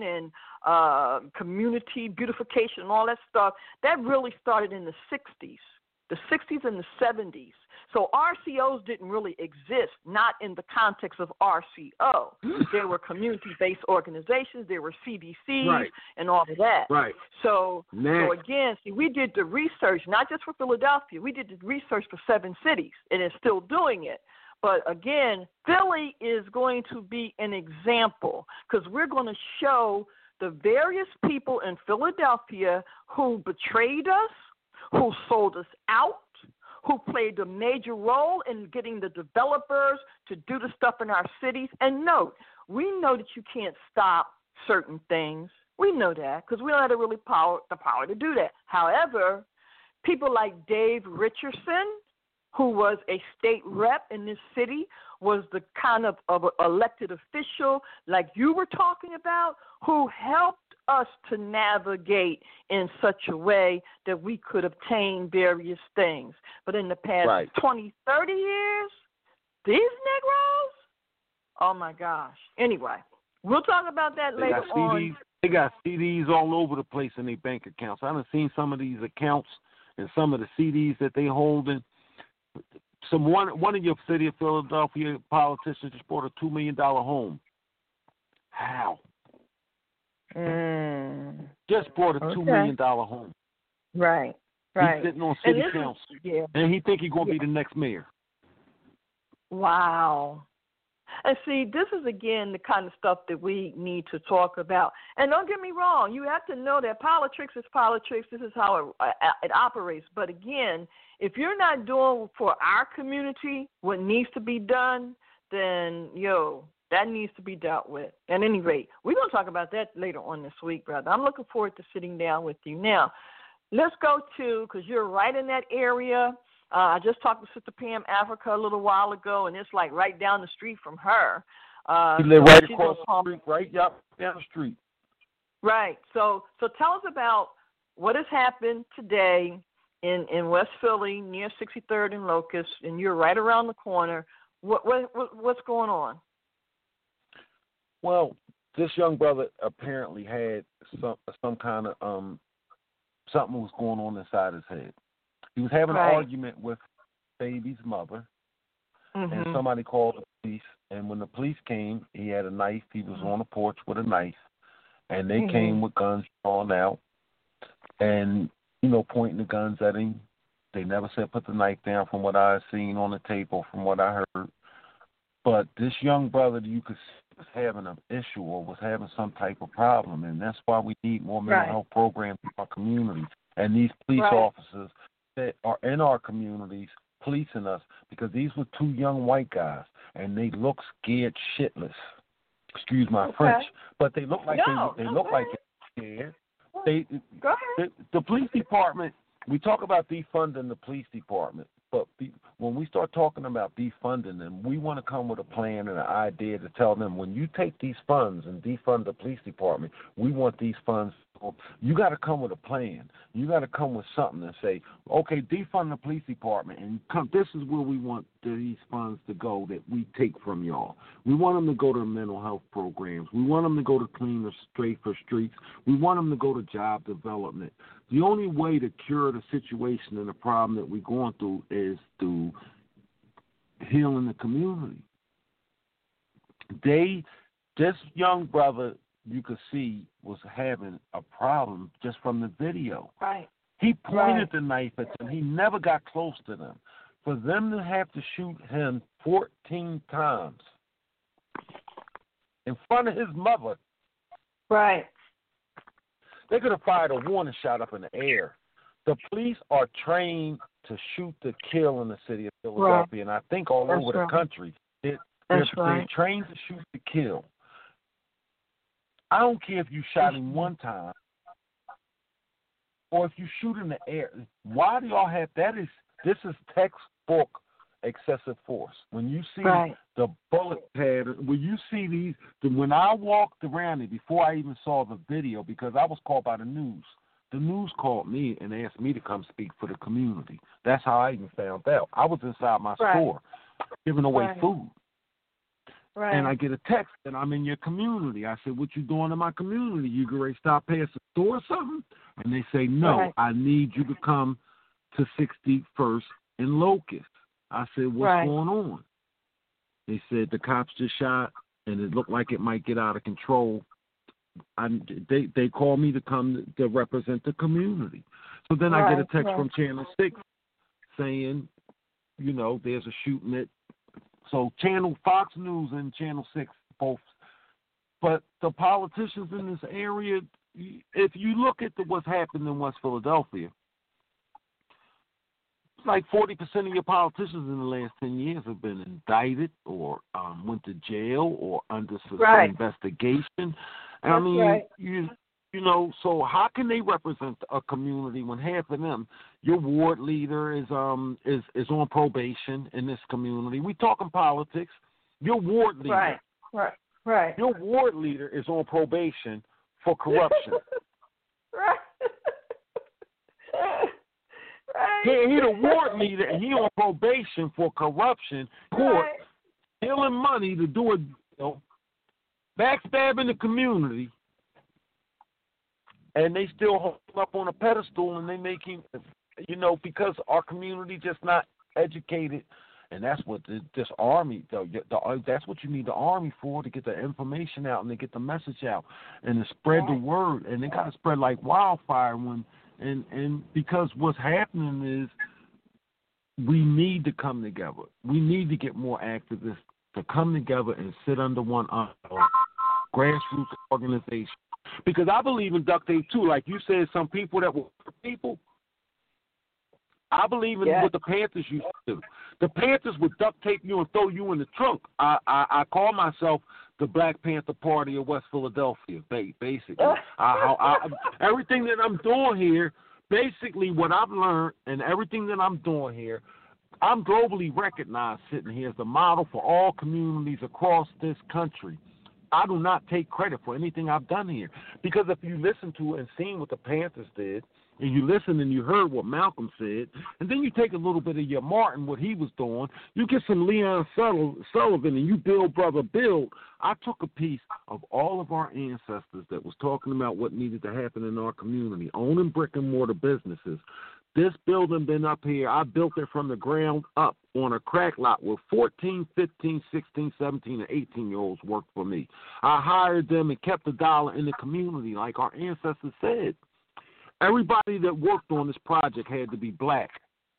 and community beautification and all that stuff, that really started in the 60s and the 70s. So RCOs didn't really exist, not in the context of RCO. There were community-based organizations, there were CDCs, and all of that. Right. So again, see, we did the research, not just for Philadelphia. We did the research for 7 cities, and it's still doing it. But again, Philly is going to be an example because we're going to show the various people in Philadelphia who betrayed us, who sold us out, who played a major role in getting the developers to do the stuff in our cities. And note, we know that you can't stop certain things. We know that because we don't have the power to do that. However, people like Dave Richardson, who was a state rep in this city, was the kind of elected official like you were talking about, who helped us to navigate in such a way that we could obtain various things. But in the past 20, 30 years, these Negroes, oh my gosh. Anyway, we'll talk about that later on. They got CDs all over the place in their bank accounts. I've seen some of these accounts and some of the CDs that they holding. One of your city of Philadelphia politicians just bought a $2 million home. How? Just bought a $2 million home. Right. He's sitting on city council, and he think he's going to be the next mayor. Wow. And see, this is, again, the kind of stuff that we need to talk about. And don't get me wrong, you have to know that politics is politics. This is how it operates. But, again, if you're not doing for our community what needs to be done, then, That needs to be dealt with. At any rate, we're going to talk about that later on this week, brother. I'm looking forward to sitting down with you. Now, let's go to, because you're right in that area. I just talked to Sister Pam Africa a little while ago, and it's like right down the street from her. You live right across the street, right? Yep, down the street. Right. So tell us about what has happened today in West Philly near 63rd and Locust, and you're right around the corner. What's going on? Well, this young brother apparently had some kind of something was going on inside his head. He was having an argument with baby's mother, and somebody called the police. And when the police came, he had a knife. He was on the porch with a knife, and they came with guns drawn out, and pointing the guns at him. They never said put the knife down, from what I seen on the tape or from what I heard. But this young brother, you could see, was having an issue or was having some type of problem, and that's why we need more mental health programs in our community. And these police officers that are in our communities policing us, because these were two young white guys, and they look scared shitless. Excuse my French, but they look like they look like they're scared. The police department. We talk about defunding the police department, but when we start talking about defunding them, we want to come with a plan and an idea to tell them, when you take these funds and defund the police department, we want these funds. You got to come with a plan. You got to come with something and say, okay, defund the police department, and this is where we want these funds to go that we take from y'all. We want them to go to mental health programs. We want them to go to clean the safer streets. We want them to go to job development. The only way to cure the situation and the problem that we're going through is through healing the community. This young brother, you could see, was having a problem just from the video. Right. He pointed the knife at them. He never got close to them. For them to have to shoot him 14 times in front of his mother. Right. They could have fired a warning shot up in the air. The police are trained to shoot to kill in the city of Philadelphia, and I think all over the country. They're trained to shoot to kill. I don't care if you shot him one time or if you shoot in the air. Why do y'all have that? This is textbook excessive force. When you see the bullet pattern, when you see these, when I walked around it before I even saw the video, because I was called by the news. The news called me and asked me to come speak for the community. That's how I even found out. I was inside my store giving away food. Right. And I get a text that I'm in your community. I said, what you doing in my community? You going to stop past the store or something? And they say, no, I need you to come to 61st and Locust. I said, what's going on? They said the cops just shot, and it looked like it might get out of control. They called me to come to represent the community. So then I get a text from Channel 6 saying, there's a shooting at. So Fox News and Channel 6 both. But the politicians in this area, if you look at what's happened in West Philadelphia, like 40% of your politicians in the last 10 years have been indicted or went to jail or under investigation. And so how can they represent a community when half of them, your ward leader is on probation in this community? We talking politics. Your ward leader, your ward leader is on probation for corruption. He the ward leader, and he on probation for corruption. Court stealing money to do a backstabbing the community, and they still hold him up on a pedestal, and they make him, because our community just not educated, and that's what this army, that's what you need the army for, to get the information out and to get the message out and to spread the word, and they got to spread like wildfire And because what's happening is we need to come together. We need to get more activists to come together and sit under one grassroots organization. Because I believe in duct tape too. Like you said, some people that were people, I believe in what the Panthers used to do. The Panthers would duct tape you and throw you in the trunk. I call myself the Black Panther Party of West Philadelphia, basically. Everything that I'm doing here, basically what I've learned and everything that I'm doing here, I'm globally recognized sitting here as the model for all communities across this country. I do not take credit for anything I've done here. Because if you listen to and seen what the Panthers did, and you listen and you heard what Malcolm said, and then you take a little bit of your Martin, what he was doing, you get some Leon Sullivan and you build Brother Build. I took a piece of all of our ancestors that was talking about what needed to happen in our community, owning brick and mortar businesses. This building been up here, I built it from the ground up on a crack lot where 14, 15, 16, 17, and 18-year-olds worked for me. I hired them and kept the dollar in the community like our ancestors said. Everybody that worked on this project had to be black.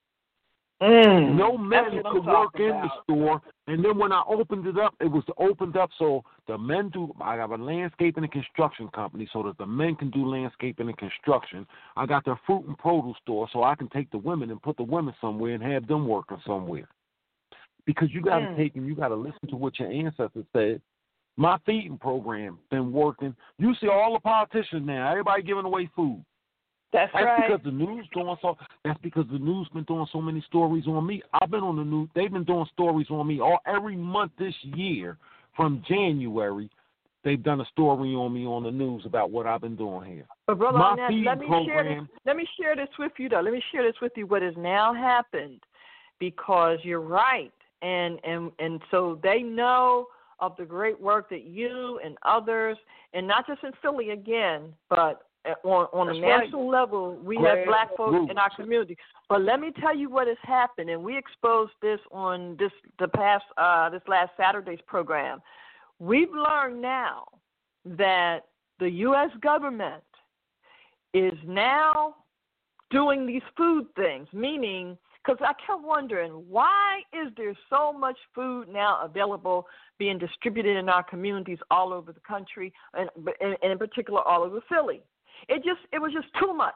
No men could work in the store. And then when I opened it up, it was opened up so the men do. I have a landscaping and construction company so that the men can do landscaping and construction. I got their fruit and produce store so I can take the women and put the women somewhere and have them working somewhere. Because you got to take and you got to listen to what your ancestors said. My feeding program been working. You see all the politicians now, everybody giving away food. That's right. Because the news doing so. That's because the news been doing so many stories on me. I've been on the news. They've been doing stories on me every month this year. From January, they've done a story on me on the news about what I've been doing here. But brother, let me share this with you though. Let me share this with you. What has now happened, because you're right, and so they know of the great work that you and others, and not just in Philly again, but on a national level, we have black folks in our community. But let me tell you what has happened, and we exposed this on this last Saturday's program. We've learned now that the U.S. government is now doing these food things, meaning, because I kept wondering, why is there so much food now available being distributed in our communities all over the country, and in particular all over Philly? It was just too much.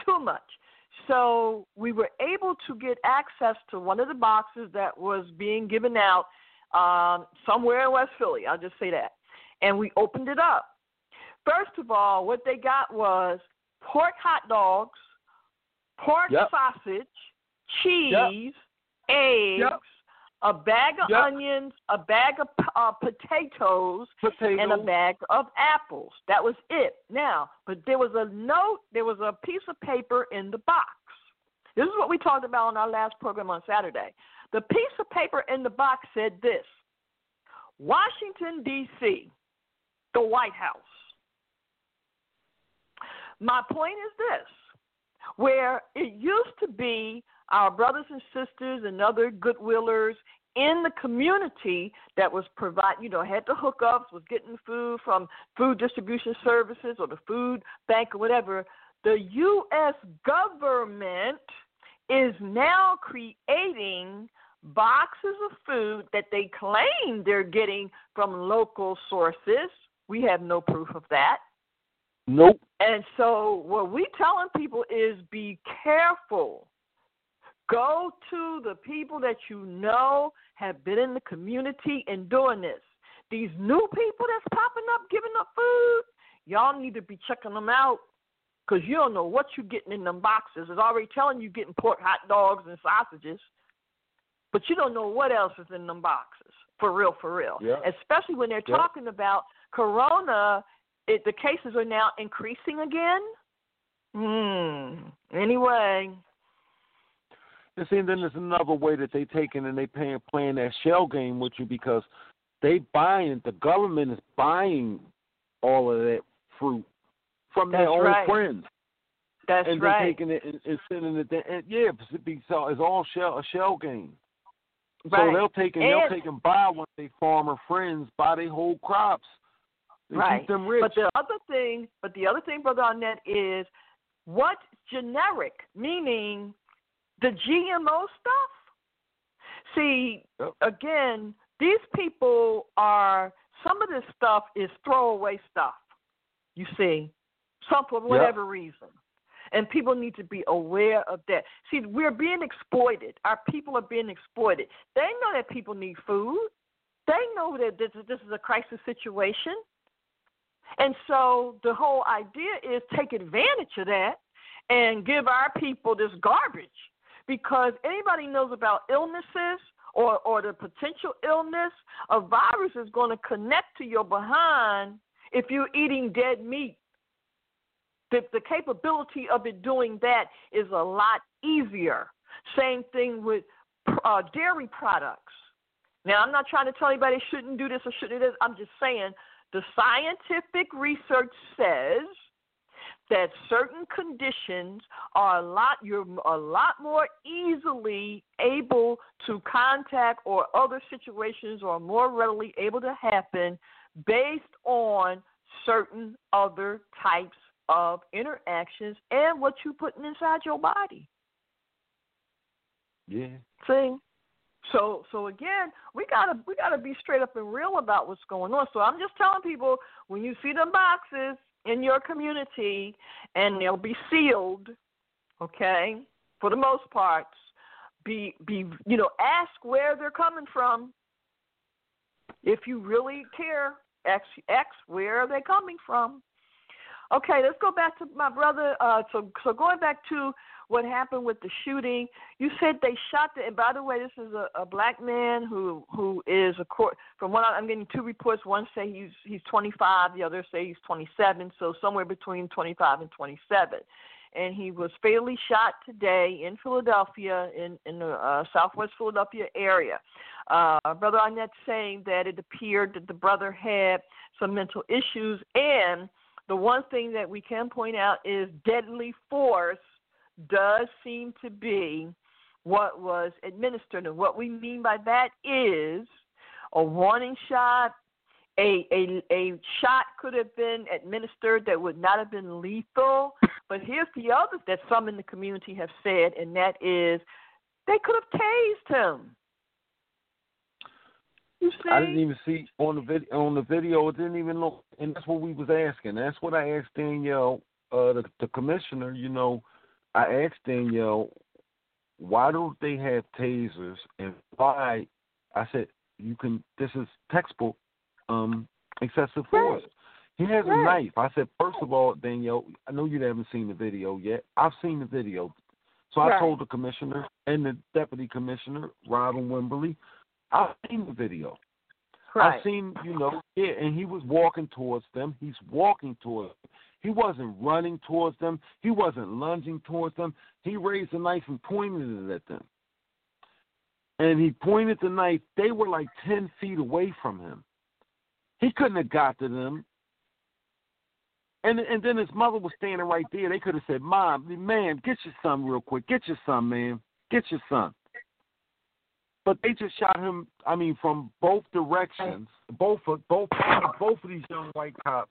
So we were able to get access to one of the boxes that was being given out somewhere in West Philly. I'll just say that. And we opened it up. First of all, what they got was pork hot dogs, pork sausage, cheese, eggs, a bag of onions, a bag of potatoes, and a bag of apples. That was it. Now, but there was a note, there was a piece of paper in the box. This is what we talked about on our last program on Saturday. The piece of paper in the box said this: Washington, D.C., the White House. My point is this: where it used to be our brothers and sisters and other goodwillers in the community that was had the hookups, was getting food from food distribution services or the food bank or whatever, the U.S. government is now creating boxes of food that they claim they're getting from local sources. We have no proof of that. Nope. And so what we're telling people is be careful. Go to the people that you know have been in the community and doing this. These new people that's popping up, giving up food, y'all need to be checking them out, because you don't know what you're getting in them boxes. It's already telling you getting pork hot dogs and sausages, but you don't know what else is in them boxes, for real. Yeah. Especially when they're talking about corona, the cases are now increasing again. Anyway. And see, then there's another way that they taking and they playing that shell game with you, because the government is buying all of that fruit from their own friends. That's and right. And they're taking it and sending it there. And it's all a shell game. Right. So they'll take and buy one of their farmer friends, buy their whole crops. And keep them rich. But the other thing, Brother Arnett, is what's generic, meaning the GMO stuff. See, again, these people some of this stuff is throwaway stuff, you see, for whatever reason. And people need to be aware of that. See, we're being exploited. Our people are being exploited. They know that people need food. They know that this is a crisis situation. And so the whole idea is take advantage of that and give our people this garbage, because anybody knows about illnesses or the potential illness, a virus is going to connect to your behind if you're eating dead meat. The capability of it doing that is a lot easier. Same thing with dairy products. Now, I'm not trying to tell anybody shouldn't do this or shouldn't do this. I'm just saying the scientific research says that certain conditions are you're a lot more easily able to contact, or other situations are more readily able to happen based on certain other types of interactions and what you're putting inside your body. Yeah. See? So again, we gotta be straight up and real about what's going on. So I'm just telling people, when you see them boxes in your community, and they'll be sealed, okay, for the most part, ask where they're coming from. If you really care, ask where are they coming from. Okay, let's go back to my brother. So going back to what happened with the shooting, you said they shot and by the way, this is a black man who is from what I'm getting two reports. One say he's 25, the other say he's 27, so somewhere between 25 and 27. And he was fatally shot today in Philadelphia, in the southwest Philadelphia area. Brother Arnett saying that it appeared that the brother had some mental issues, and the one thing that we can point out is deadly force does seem to be what was administered. And what we mean by that is a warning shot. A shot could have been administered that would not have been lethal. But here's the other that some in the community have said, and that is they could have tased him. You see? I didn't even see on the video. It didn't even look, and that's what we was asking. That's what I asked Danielle, the commissioner. I asked Danielle, why don't they have tasers, and why? I said, this is textbook excessive force. He has a knife. I said, first of all, Danielle, I know you haven't seen the video yet. I've seen the video. So I told the commissioner and the deputy commissioner, Robin Wimberly, I've seen the video. I've seen, and he was walking towards them. He's walking towards them. He wasn't running towards them. He wasn't lunging towards them. He raised the knife and pointed it at them. And he pointed the knife. They were like 10 feet away from him. He couldn't have got to them. And then his mother was standing right there. They could have said, Mom, man, get your son real quick. Get your son, man. Get your son. But they just shot him, from both directions, both of these young white cops.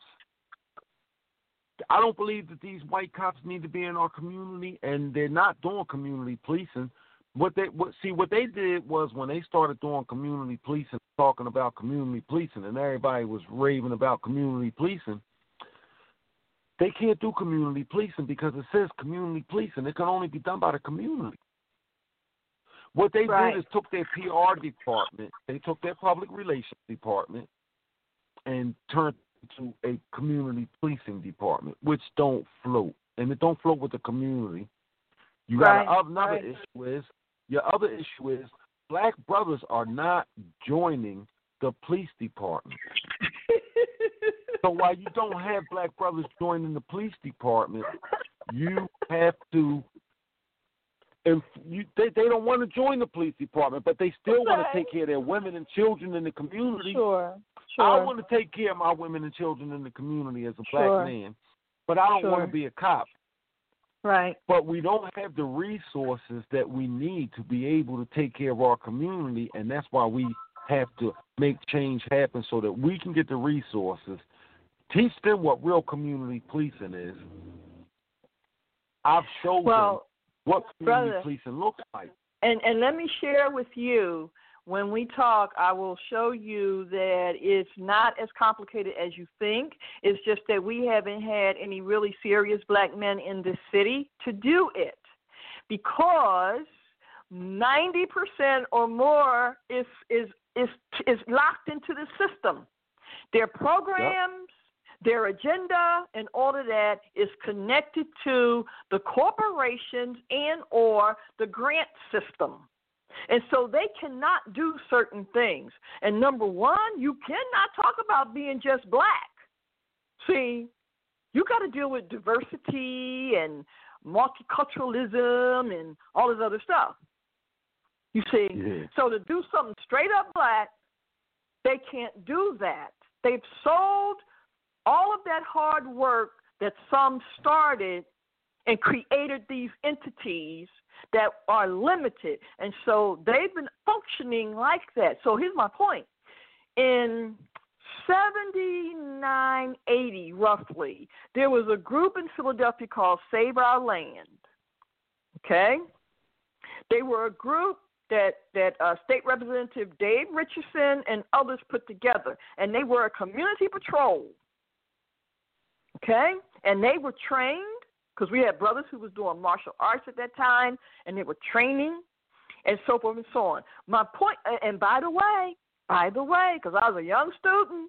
I don't believe that these white cops need to be in our community, and they're not doing community policing. What they did was, when they started doing community policing, talking about community policing, and everybody was raving about community policing, they can't do community policing because it says community policing. It can only be done by the community. What they did is took their PR department, they took their public relations department, and turned it into a community policing department, which don't float. And it don't float with the community. You got another issue is, your other issue is, black brothers are not joining the police department. So while you don't have black brothers joining the police department, you have to. And they don't want to join the police department, but they still want to take care of their women and children in the community. Sure. I want to take care of my women and children in the community as a black man, but I don't want to be a cop. Right. But we don't have the resources that we need to be able to take care of our community, and that's why we have to make change happen so that we can get the resources. Teach them what real community policing is. I've showed them what community policing looks like. And let me share with you when we talk, I will show you that it's not as complicated as you think. It's just that we haven't had any really serious black men in this city to do it, because 90% or more is locked into the system. Their programs, their agenda, and all of that is connected to the corporations and or the grant system. And so they cannot do certain things. And number one, you cannot talk about being just black. See, you got to deal with diversity and multiculturalism and all this other stuff. You see, So to do something straight up black, they can't do that. They've sold all of that hard work that some started and created these entities that are limited. And so they've been functioning like that. So here's my point. In 79, 80, roughly, there was a group in Philadelphia called Save Our Land. Okay? They were a group that State Representative Dave Richardson and others put together, and they were a community patrol. Okay? And they were trained, because we had brothers who was doing martial arts at that time, and they were training, and so forth and so on. My point, and by the way, because I was a young student,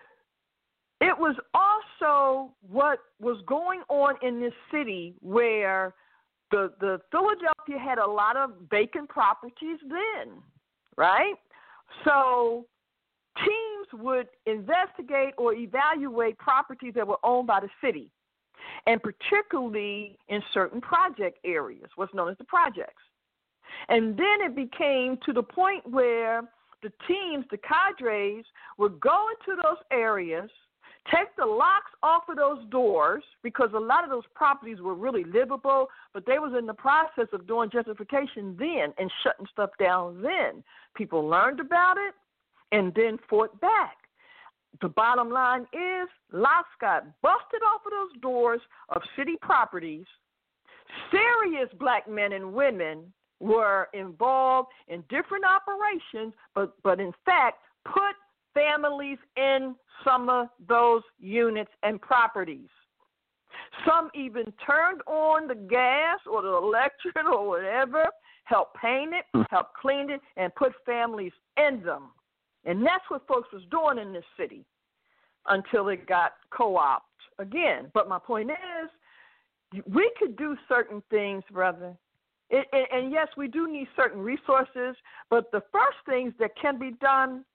it was also what was going on in this city where the Philadelphia had a lot of vacant properties then, right? So teams would investigate or evaluate properties that were owned by the city, and particularly in certain project areas, what's known as the projects. And then it became to the point where the teams, the cadres, would go into those areas, take the locks off of those doors, because a lot of those properties were really livable, but they was in the process of doing gentrification then and shutting stuff down then. People learned about it and then fought back. The bottom line is locks got busted off of those doors of city properties. Serious black men and women were involved in different operations, but in fact put families in some of those units and properties. Some even turned on the gas or the electric or whatever, helped paint it, helped clean it, and put families in them. And that's what folks was doing in this city until it got co-opted again. But my point is, we could do certain things, brother. And yes, we do need certain resources, but the first things that can be done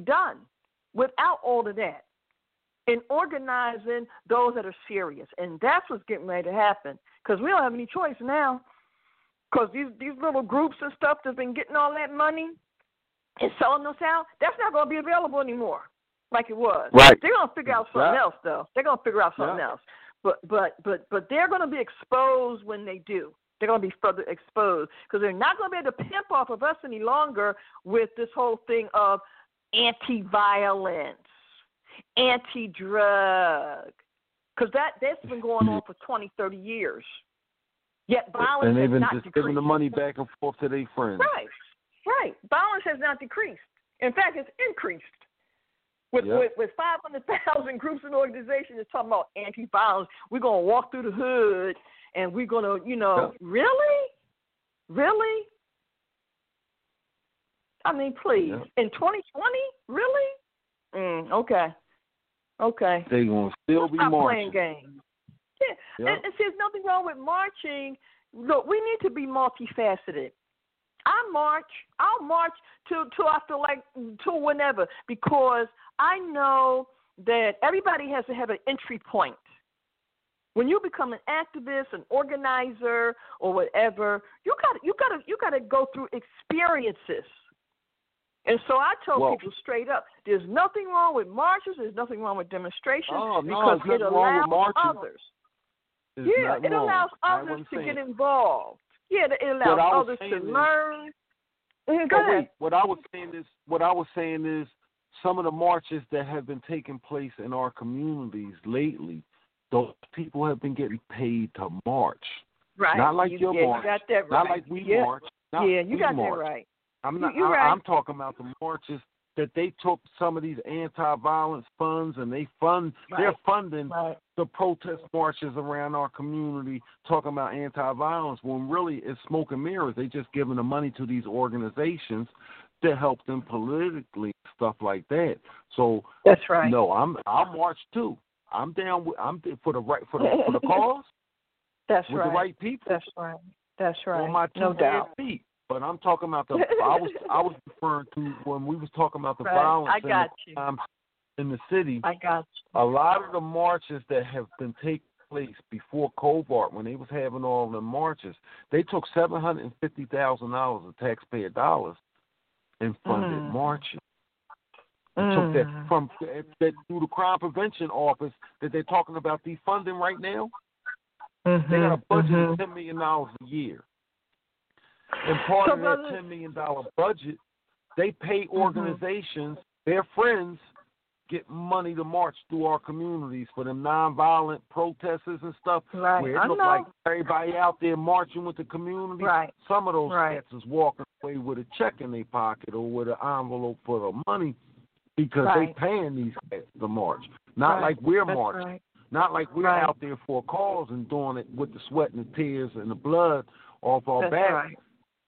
without all of that, in organizing those that are serious. And that's what's getting ready to happen, because we don't have any choice now, because these little groups and stuff that's been getting all that money and selling us out, that's not going to be available anymore like it was. Right. They're going to figure out something else, though. They're going to figure out something else. But they're going to be exposed when they do. They're going to be further exposed, because they're not going to be able to pimp off of us any longer with this whole thing of anti-violence, anti-drug, because that's been going on for 20, 30 years. Yet violence and they've has been not just decreased. giving the money back and forth to their friends. Right. Violence has not decreased. In fact, it's increased. With 500,000 groups and organizations that's talking about anti-violence, we're going to walk through the hood and we're going to, Really? I mean, please. In 2020? Really? Okay. They're going to still be marching. Playing games. Yeah. And see, there's nothing wrong with marching. Look, we need to be multifaceted. I'll march till I feel like, till whenever, because I know that everybody has to have an entry point. When you become an activist, an organizer, or whatever, you gotta go through experiences. And so I tell people straight up, there's nothing wrong with marches, there's nothing wrong with demonstrations, because it allows others. It allows others to get involved. Yeah, it allows others to learn. Go ahead. What I was saying is some of the marches that have been taking place in our communities lately, those people have been getting paid to march. Right. Not like your march. You got that right. Not like we march. You got that right. I'm not. You're right. I'm talking about the marches that they took some of these anti-violence funds and they fund. Right. They're funding Right. the protest marches around our community, talking about anti-violence. When really it's smoke and mirrors. They just giving the money to these organizations to help them politically, stuff like that. So that's right. No, I'll march too. I'm down. I'm for the right for the cause. That's with right. the right people. That's right. That's right. On my no doubt. feet. But I'm talking about the. I was referring to when we was talking about the Right. violence I got you. In the city. I got you. A lot of the marches that have been taking place before Covart, when they was having all the marches, they took $750,000 of taxpayer dollars and funded marches. They took that from that through the crime prevention office that they're talking about defunding right now. They got a budget of $10 million a year. And part of that $10 million budget, they pay organizations, their friends, get money to march through our communities for them nonviolent protesters and stuff. Right. Where it looked like everybody out there marching with the community. Right. Some of those cats is walking away with a check in their pocket or with an envelope for the money because they paying these cats to march. Not like we're marching. Right. Not like we're out there for a cause and doing it with the sweat and the tears and the blood off our back. Right.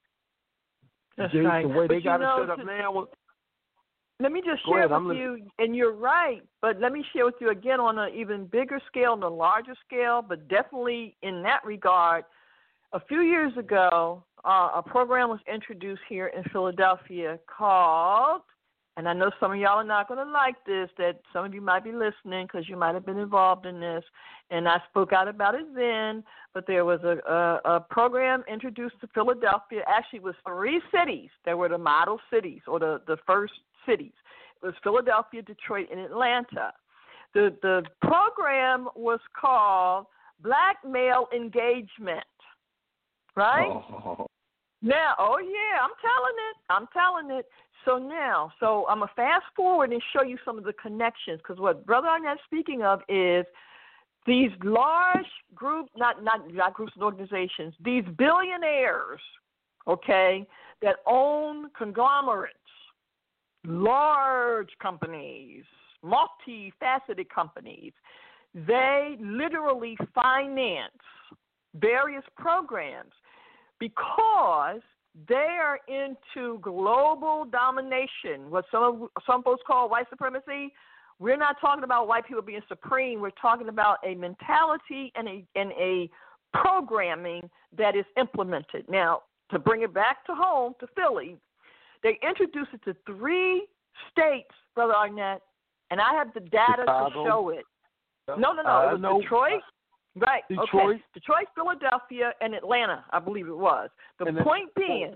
That's The right. way they got it set up now. Let me just share with you, and you're right, but let me share with you again on an even bigger scale, on a larger scale, but definitely in that regard. A few years ago, a program was introduced here in Philadelphia called, and I know some of y'all are not going to like this, that some of you might be listening because you might have been involved in this, and I spoke out about it then, but there was a program introduced to Philadelphia. Actually, it was 3 cities that were the model cities or the first cities. It was Philadelphia, Detroit, and Atlanta. The program was called Black Male Engagement, right? Now, I'm telling it. So I'm going to fast forward and show you some of the connections, because what Brother Arnett's speaking of is these large groups, not groups and organizations, these billionaires, okay, that own conglomerates, large companies, multifaceted companies. They literally finance various programs because they are into global domination, what some folks call white supremacy. We're not talking about white people being supreme. We're talking about a mentality and a programming that is implemented. Now, to bring it back to home, to Philly, they introduced it to 3 states, Brother Arnett, and I have the data to show it. No. It was Detroit. Right. Detroit. Okay. Detroit, Philadelphia, and Atlanta, I believe it was. The point being,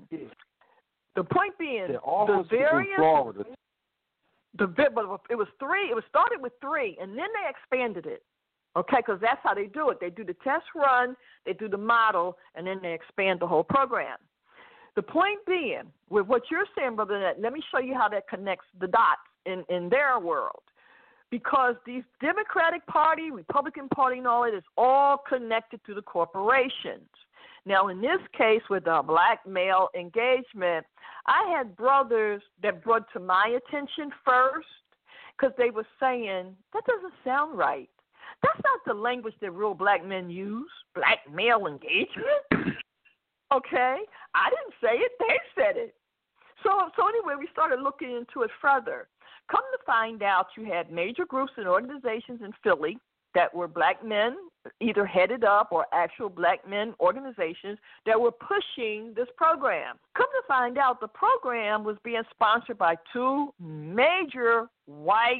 the various. Florida. But it was 3. It was started with 3, and then they expanded it. Okay, because that's how they do it. They do the test run, they do the model, and then they expand the whole program. The point being, with what you're saying, Brother Nett, let me show you how that connects the dots in their world. Because these Democratic Party, Republican Party, and all it is all connected to the corporations. Now, in this case, with the Black Male Engagement, I had brothers that brought to my attention first because they were saying, that doesn't sound right. That's not the language that real black men use, black male engagement. Okay? I didn't say it. They said it. So anyway, we started looking into it further. Come to find out, you had major groups and organizations in Philly that were black men, either headed up or actual black men organizations that were pushing this program. Come to find out, the program was being sponsored by 2 major white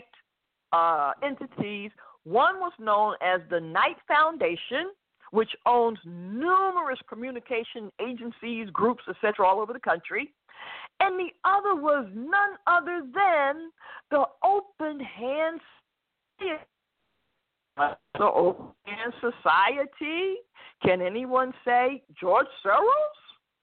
entities. One was known as the Knight Foundation, which owns numerous communication agencies, groups, etc., all over the country. And the other was none other than the Open Hands Society. Can anyone say George Soros?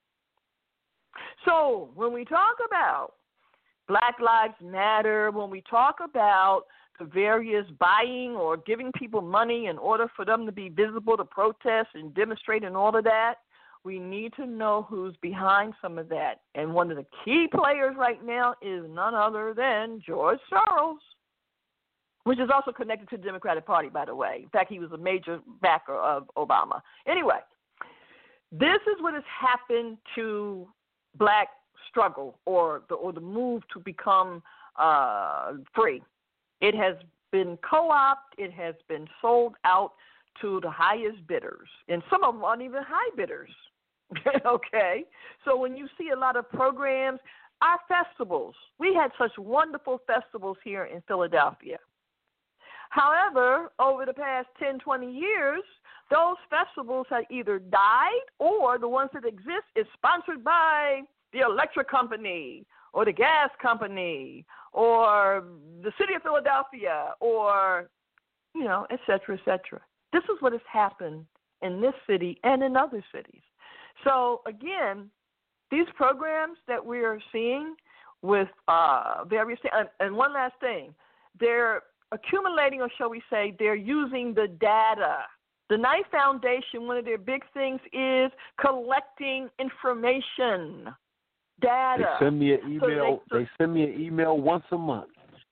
So when we talk about Black Lives Matter, when we talk about the various buying or giving people money in order for them to be visible to protest and demonstrate and all of that, We need to know who's behind some of that. And one of the key players right now is none other than George Soros, which is also connected to the Democratic Party, by the way. In fact, he was a major backer of Obama. Anyway, this is what has happened to black struggle or the move to become free. It has been co-opted. It has been sold out to the highest bidders, and some of them aren't even high bidders. Okay? So when you see a lot of programs, our festivals, we had such wonderful festivals here in Philadelphia. However, over the past 10, 20 years, those festivals have either died or the ones that exist is sponsored by the electric company or the gas company or the city of Philadelphia or, et cetera, et cetera. This is what has happened in this city and in other cities. So, again, these programs that we are seeing with various – and one last thing, they're accumulating, or shall we say, they're using the data. The Knight Foundation, one of their big things is collecting information, data. They send me an email. They send me an email once a month.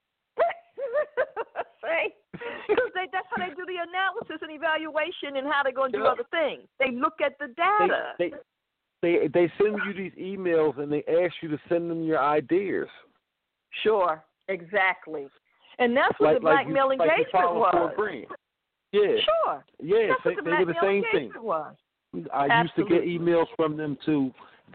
Right? Because that's how they do the analysis and evaluation and how they're going to do other things. They look at the data. They send you these emails and they ask you to send them your ideas. Sure, exactly. And that's what the blackmail engagement was. Yeah. Sure. Yeah, that's they were the same thing. Was. I used to get emails from them too.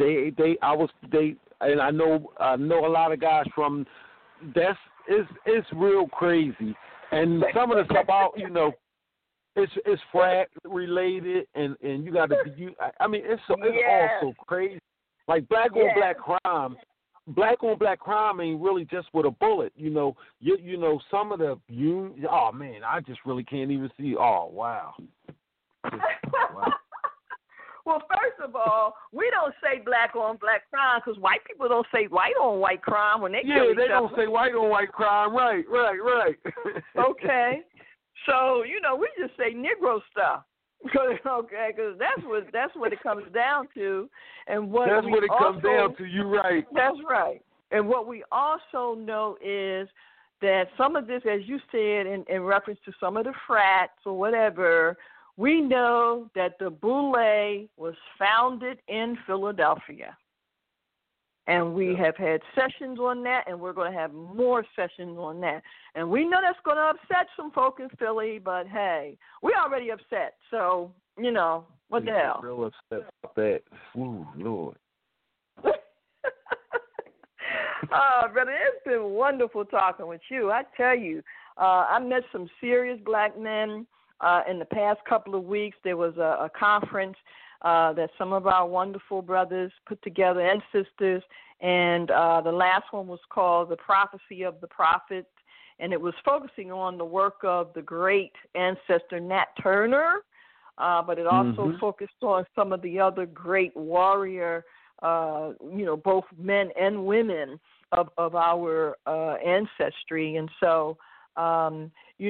And I know a lot of guys from. It's real crazy. And some of the stuff it's frat related, and you got to be. I mean, it's also crazy. Like black on black crime. Black on black crime ain't really just with a bullet. Some of the oh man, I just really can't even see. Oh wow. Wow. Well, first of all, we don't say black on black crime because white people don't say white on white crime when they kill each other. Yeah, they don't say white on white crime. Right. Okay. So, we just say Negro stuff. Okay, because that's what it comes down to. And that's what it comes down to. You're right. That's right. And what we also know is that some of this, as you said, in reference to some of the frats or whatever, we know that the Boule was founded in Philadelphia. And we have had sessions on that, and we're going to have more sessions on that. And we know that's going to upset some folk in Philly, but, hey, we're already upset. So, what the hell? Real upset about that. Ooh, Lord. Brother, it's been wonderful talking with you. I tell you, I met some serious black men in the past couple of weeks. There was a conference that some of our wonderful brothers put together and sisters, and the last one was called The Prophecy of the Prophet, and it was focusing on the work of the great ancestor Nat Turner, but it also focused on some of the other great warrior, both men and women of our ancestry. And so, I'm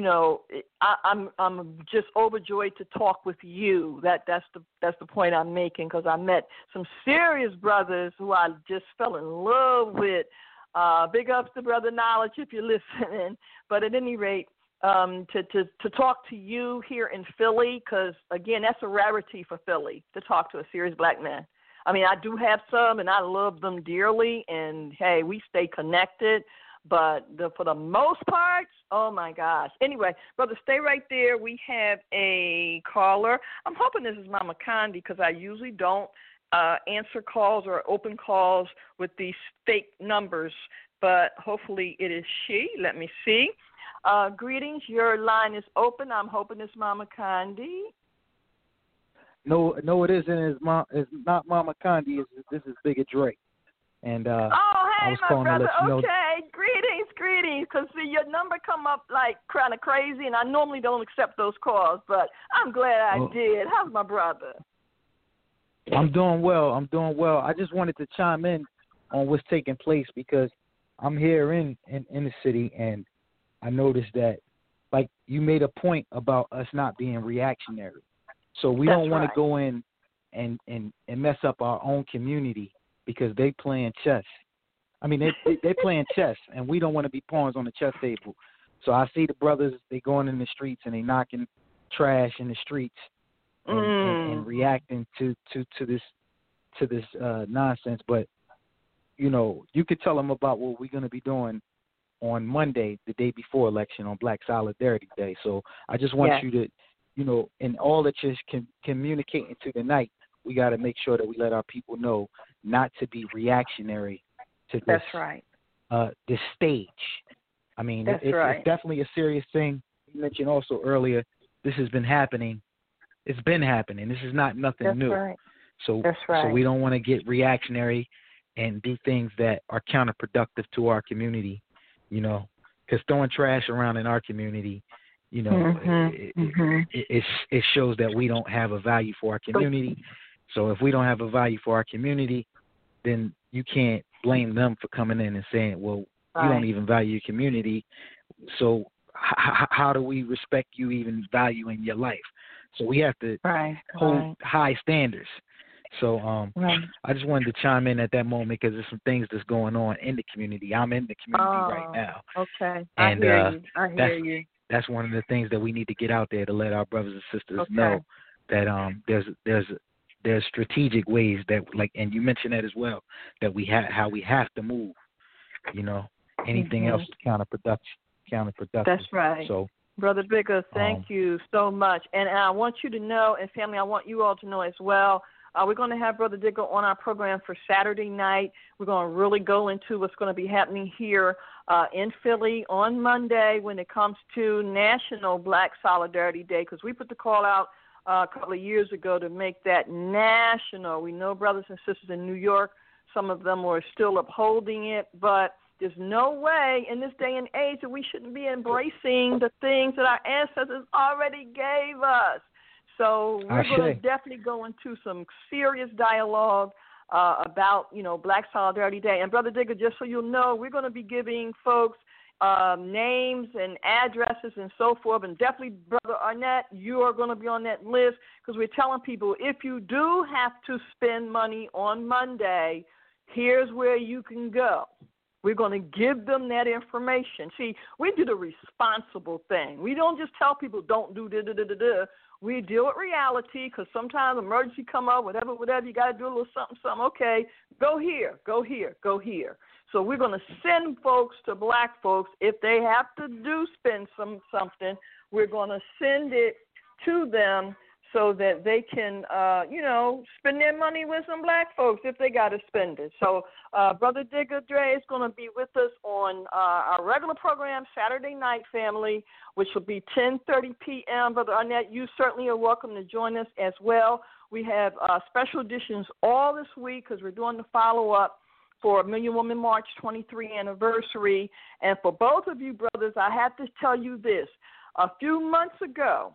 just overjoyed to talk with you. That's the point I'm making, because I met some serious brothers who I just fell in love with. Big ups to Brother Knowledge if you're listening. But at any rate, to talk to you here in Philly, because again, that's a rarity for Philly to talk to a serious black man. I mean, I do have some, and I love them dearly. And hey, we stay connected. But for the most part, oh, my gosh. Anyway, brother, stay right there. We have a caller. I'm hoping this is Mama Condi, because I usually don't answer calls or open calls with these fake numbers. But hopefully it is she. Let me see. Greetings. Your line is open. I'm hoping it's Mama Condi. No, it isn't. It's not Mama Condi. This is Bigger Drake. And hey, I was calling brother. To let you know. Okay, greetings. Because see, your number come up like kind of crazy, and I normally don't accept those calls, but I'm glad I did. How's my brother? I'm doing well. I just wanted to chime in on what's taking place, because I'm here in the city, and I noticed that, like, you made a point about us not being reactionary. So we don't want to go in and mess up our own community because they playing chess. I mean, they playing chess, and we don't want to be pawns on the chess table. So I see the brothers, they going in the streets and they knocking trash in the streets and reacting to this nonsense. But you could tell them about what we're going to be doing on Monday, the day before election, on Black Solidarity Day. So I just want you to, in all that you're communicating to tonight, we got to make sure that we let our people know not to be reactionary to this. That's right. This stage. I mean, it's definitely a serious thing. You mentioned also earlier, this has been happening. It's been happening. This is not nothing new. Right. So we don't want to get reactionary and do things that are counterproductive to our community, because throwing trash around in our community, it shows that we don't have a value for our community. So if we don't have a value for our community, then you can't blame them for coming in and saying, well, you don't even value your community. So how do we respect you even valuing your life? So we have to hold high standards. So I just wanted to chime in at that moment because there's some things that's going on in the community. I'm in the community right now. Okay. And I hear you. That's one of the things that we need to get out there to let our brothers and sisters know that there's strategic ways that, like, and you mentioned that as well, that how we have to move. Anything else is counterproductive. That's right. So, Brother Bigger, thank you so much. And I want you to know, and family, I want you all to know as well, we're going to have Brother Digger on our program for Saturday night. We're going to really go into what's going to be happening here in Philly on Monday when it comes to National Black Solidarity Day, because we put the call out a couple of years ago to make that national. We know brothers and sisters in New York, some of them are still upholding it, but there's no way in this day and age that we shouldn't be embracing the things that our ancestors already gave us. So we're going to definitely go into some serious dialogue about, Black Solidarity Day. And, Brother Digger, just so you'll know, we're going to be giving folks names and addresses and so forth. And definitely, Brother Arnett, you are going to be on that list because we're telling people if you do have to spend money on Monday, here's where you can go. We're going to give them that information. See, we do the responsible thing. We don't just tell people don't do da-da-da-da-da. We deal with reality because sometimes emergency come up, whatever, you got to do a little something. Okay, go here. So we're going to send folks to black folks. If they have to spend something, we're going to send it to them so that they can, spend their money with some black folks if they got to spend it. So Brother Digger Dre is going to be with us on our regular program, Saturday night, family, which will be 10:30 p.m. Brother Arnett, you certainly are welcome to join us as well. We have special editions all this week because we're doing the follow-up for Million Woman March 23 anniversary. And for both of you brothers, I have to tell you this. A few months ago,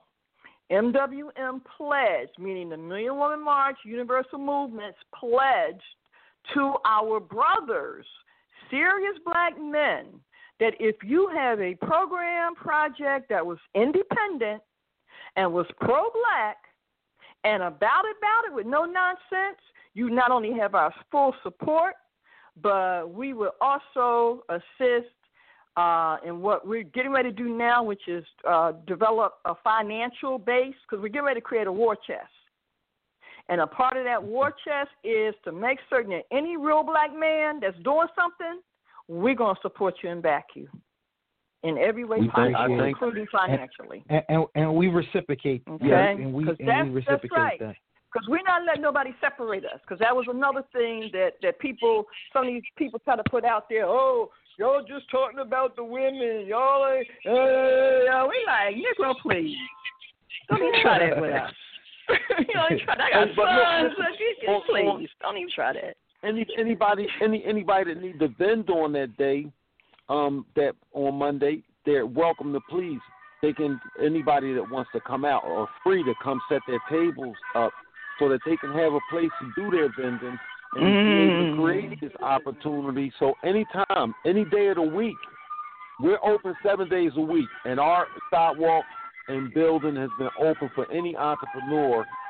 MWM pledged, meaning the Million Woman March Universal Movements, pledged to our brothers, serious black men, that if you have a program project that was independent and was pro-black and about it with no nonsense, you not only have our full support, but we will also assist in what we're getting ready to do now, which is develop a financial base, because we're getting ready to create a war chest. And a part of that war chest is to make certain that any real black man that's doing something, we're going to support you and back you in every way possible, including financially. And we reciprocate. Okay? Yes, and we reciprocate that's right. that. Because we're not letting nobody separate us. Because that was another thing that some of these people try to put out there. Oh, y'all just talking about the women. Y'all ain't, we like, Negro, please. Don't even try that with us. I got sons. Please, don't even try that. Anybody that needs to vend on that day, that on Monday, they're welcome to please. Anybody that wants to come out are free to come set their tables up so that they can have a place to do their vending and be able to create this opportunity. So anytime, any day of the week, we're open 7 days a week, and our sidewalk and building has been open for any entrepreneur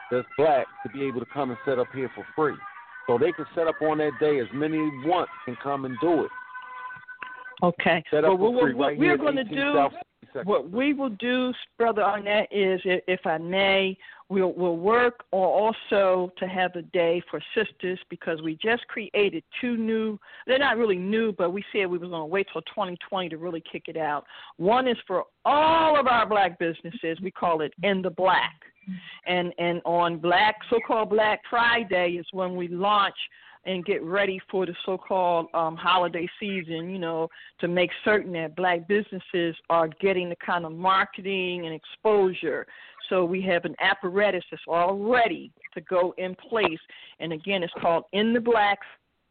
that's black to be able to come and set up here for free. So they can set up on that day. As many want can come and do it. Okay. Set up for free what right we're here going to do, what we will do, Brother Arnett, is, if I may, we'll work on also to have a day for sisters, because we just created 2 new. They're not really new, but we said we were going to wait till 2020 to really kick it out. One is for all of our black businesses. We call it In the Black. And on so-called Black Friday is when we launch and get ready for the so-called holiday season, to make certain that black businesses are getting the kind of marketing and exposure. So we have an apparatus that's all ready to go in place. And, again, it's called In the Black.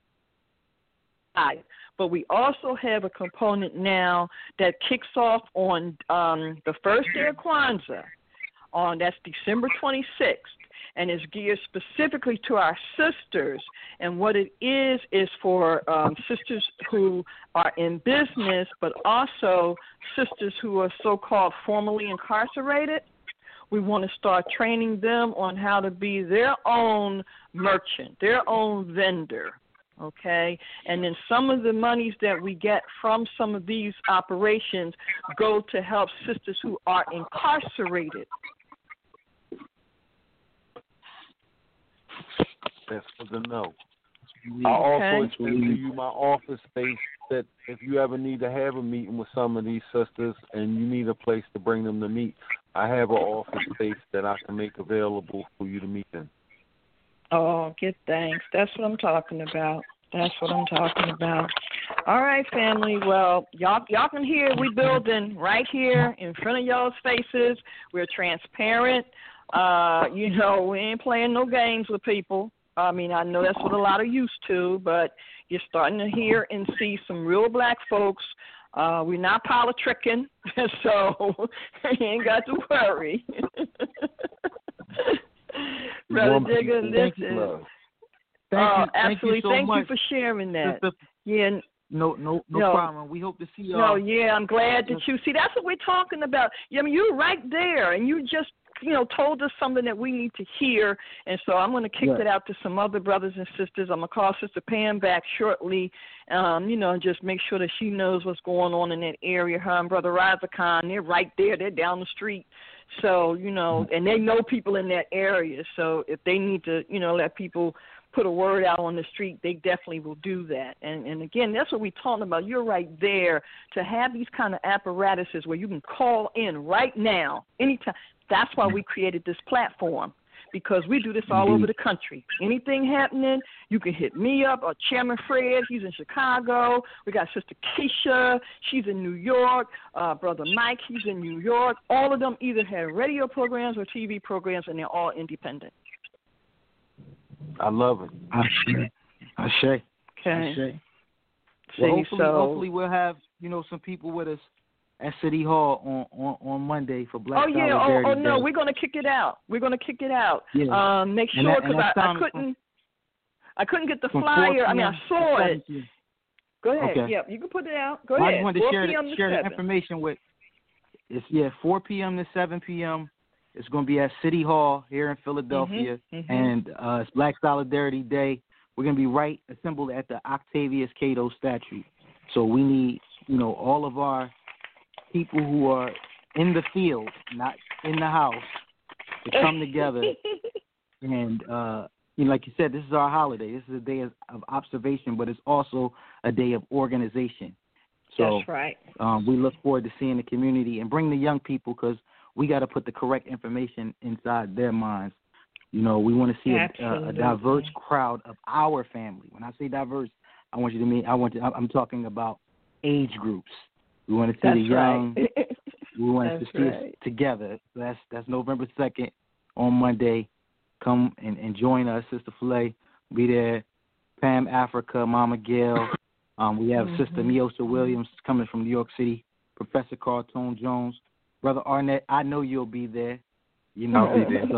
But we also have a component now that kicks off on the first day of Kwanzaa. That's December 26th. And is geared specifically to our sisters. And what it is for sisters who are in business, but also sisters who are so-called formerly incarcerated. We want to start training them on how to be their own merchant, their own vendor, okay? And then some of the monies that we get from some of these operations go to help sisters who are incarcerated. That's good to know. I also extend to you my office space, that if you ever need to have a meeting with some of these sisters and you need a place to bring them to meet, I have an office space that I can make available for you to meet in. Oh, thanks. That's what I'm talking about. All right, family. Well, y'all can hear we building right here in front of y'all's faces. We're transparent. We ain't playing no games with people. I mean, I know that's what a lot of used to, but you're starting to hear and see some real black folks. We're not politicking, so you ain't got to worry. Brother Digger, listen. Absolutely. Thank you for sharing that. Yeah. No problem. We hope to see y'all. No, yeah, I'm glad that you see. That's what we're talking about. I mean, you're right there, and you just told us something that we need to hear, and so I'm going to kick it out to some other brothers and sisters. I'm going to call Sister Pam back shortly, and just make sure that she knows what's going on in that area. Her and Brother Raza Khan, they're right there. They're down the street. So, and they know people in that area. So if they need to, let people put a word out on the street, they definitely will do that. And again, that's what we're talking about. You're right there to have these kind of apparatuses where you can call in right now, anytime. That's why we created this platform, because we do this all over the country. Anything happening, you can hit me up, or Chairman Fred, he's in Chicago. We got Sister Keisha, she's in New York. Brother Mike, he's in New York. All of them either have radio programs or TV programs, and they're all independent. I love it. Ashe. Okay. Well, hopefully we'll have, some people with us at City Hall on Monday for Black Solidarity Day. No, we're going to kick it out. Yeah. Make sure, because I couldn't get the flyer. I mean, I saw it. Go ahead. Okay. Yeah, you can put it out. Go ahead. I just wanted to share the information with. It's 4 p.m. to 7 p.m. It's going to be at City Hall here in Philadelphia, and it's Black Solidarity Day. We're going to be right assembled at the Octavius Cato statue. So we need, all of our people who are in the field, not in the house, to come together. And, like you said, this is our holiday. This is a day of observation, but it's also a day of organization. So that's right. We look forward to seeing the community and bring the young people, because we got to put the correct information inside their minds. We want to see a diverse crowd of our family. When I say diverse, I'm talking about age groups. We want to see the young. Right. We want to see us together. That's November 2nd on Monday. Come and join us. Sister Filet will be there. Pam Africa, Mama Gail. We have Sister Neosha Williams coming from New York City. Professor Carlton Jones. Brother Arnett, I know you'll be there. I'll be there.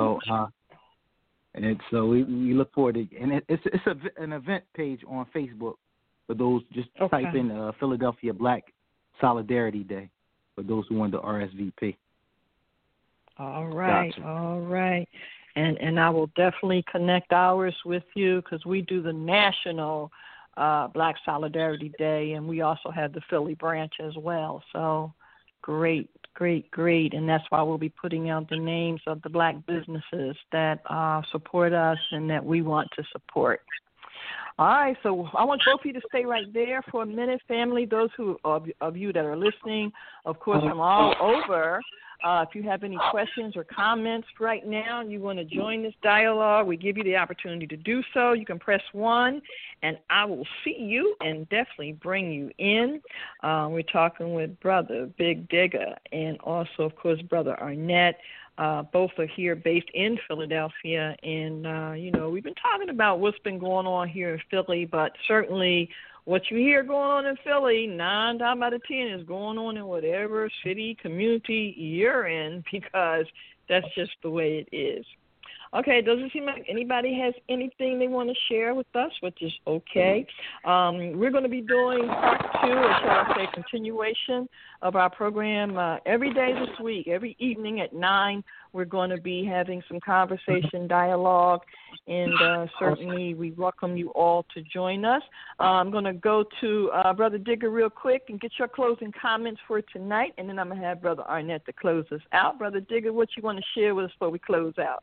So we look forward to it. And it's an event page on Facebook for those. Just type in Philadelphia Black Solidarity Day for those who want the RSVP. All right, Gotcha. all right. And I will definitely connect ours with you because we do the national Black Solidarity Day, and we also have the Philly branch as well. So great. And that's why we'll be putting out the names of the Black businesses that support us and that we want to support. All right, so I want both of you to stay right there for a minute, family. Those of you that are listening, of course, from all over. If you have any questions or comments right now and you want to join this dialogue, we give you the opportunity to do so. You can press 1, and I will see you and definitely bring you in. We're talking with Brother Big Digger and also, of course, Brother Arnett. Both are here based in Philadelphia, and, we've been talking about what's been going on here in Philly, but certainly what you hear going on in Philly, 9 times out of 10 is going on in whatever city, community you're in, because that's just the way it is. Okay, does it seem like anybody has anything they want to share with us, which is okay. We're going to be doing part 2, or shall I say continuation of our program every day this week. Every evening at 9, we're going to be having some conversation, dialogue, and certainly we welcome you all to join us. I'm going to go to Brother Digger real quick and get your closing comments for tonight, and then I'm going to have Brother Arnett to close us out. Brother Digger, what you want to share with us before we close out?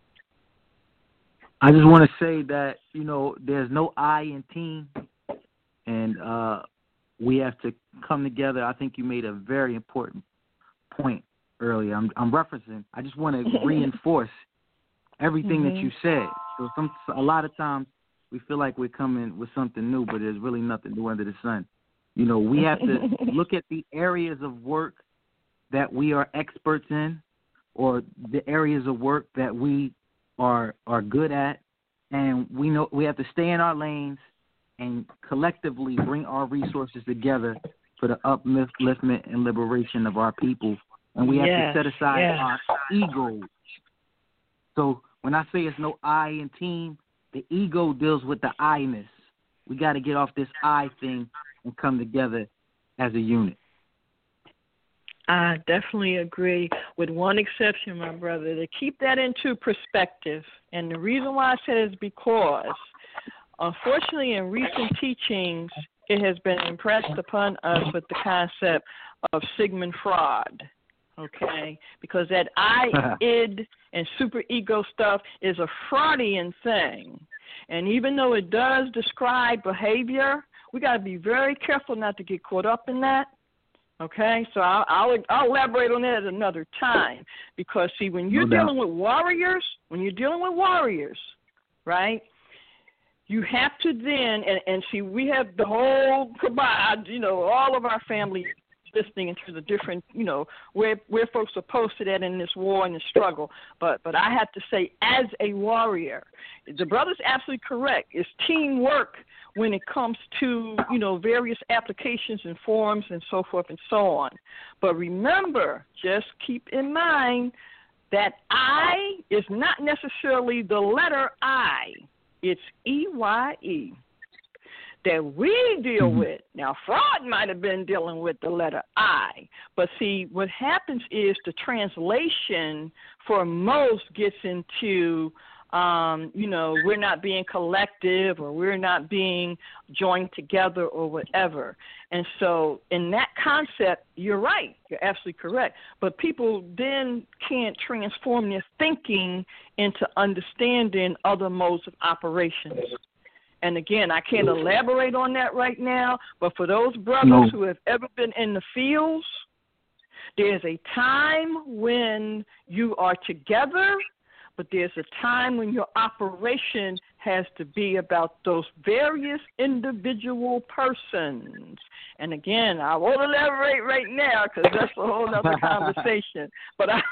I just want to say that, there's no I in team, and we have to come together. I think you made a very important point earlier. I'm referencing. I just want to reinforce everything that you said. So a lot of times we feel like we're coming with something new, but there's really nothing new under the sun. We have to look at the areas of work that we are experts in, or the areas of work that we are good at, and we know we have to stay in our lanes and collectively bring our resources together for the upliftment and liberation of our people. And we have to set aside our egos. So when I say it's no I in team, the ego deals with the I-ness. We got to get off this I thing and come together as a unit. I definitely agree, with one exception, my brother, to keep that into perspective. And the reason why I said it is because, unfortunately, in recent teachings, it has been impressed upon us with the concept of Sigmund Freud, okay? Because that I, id, and superego stuff is a Freudian thing. And even though it does describe behavior, we got to be very careful not to get caught up in that. Okay, so I'll elaborate on that at another time, because see, when you're dealing with warriors, right, you have to then, and see, we have the whole kabod, all of our family listening into the different, where folks are posted at in this war and this struggle. But I have to say, as a warrior, the brother's absolutely correct. It's teamwork when it comes to, various applications and forms and so forth and so on. But remember, just keep in mind that I is not necessarily the letter I. It's EYE that we deal with. Now, Freud might have been dealing with the letter I, but see, what happens is the translation for most gets into, we're not being collective, or we're not being joined together, or whatever. And so in that concept, you're right. You're absolutely correct. But people then can't transform their thinking into understanding other modes of operations. And again, I can't elaborate on that right now, but for those brothers who have ever been in the fields, there's a time when you are together, but there's a time when your operation has to be about those various individual persons. And again, I won't elaborate right now because that's a whole other conversation. But I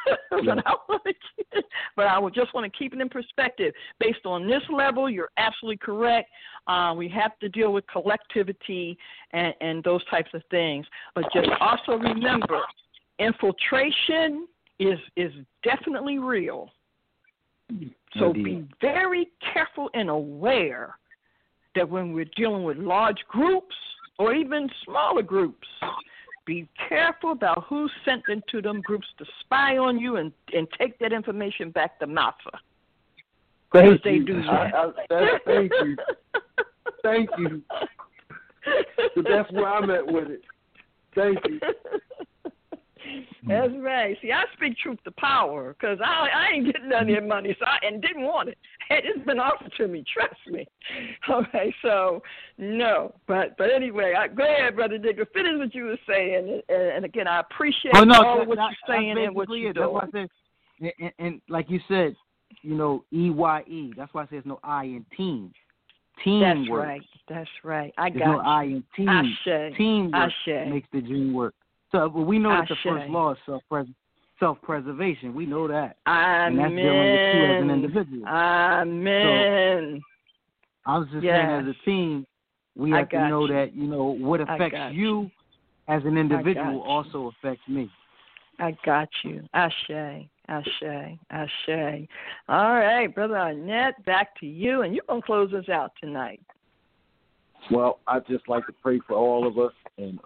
just want to keep it in perspective. Based on this level, you're absolutely correct. We have to deal with collectivity and those types of things. But just also remember, infiltration is definitely real. So be very careful and aware that when we're dealing with large groups or even smaller groups, be careful about who's sent into them groups to spy on you and take that information back to Mafa. Thank they you. do that. Thank you. Thank you. So that's where I'm at with it. Thank you. That's right. See, I speak truth to power because I ain't getting none of your money, and didn't want it. It's been offered to me. Trust me. Okay, so no, but anyway, go ahead, Brother Digger. Finish what you were saying, and again, I appreciate all what you're saying and what you're doing. That's why I said, and like you said, EYE. That's why I said there's no I in team. Teamwork. That's right. I got there's no I in team. Ashe. Teamwork Ashe. makes the dream work. So we know that the Ashe. first law is self-preservation. We know that. Amen. And that's dealing with you as an individual. Amen. So I was just saying, as a team, we have to know that, what affects you as an individual also affects me. I got you. Ashe. Ashe. Ashe. All right, Brother Arnett, back to you, and you're going to close us out tonight. Well, I'd just like to pray for all of us and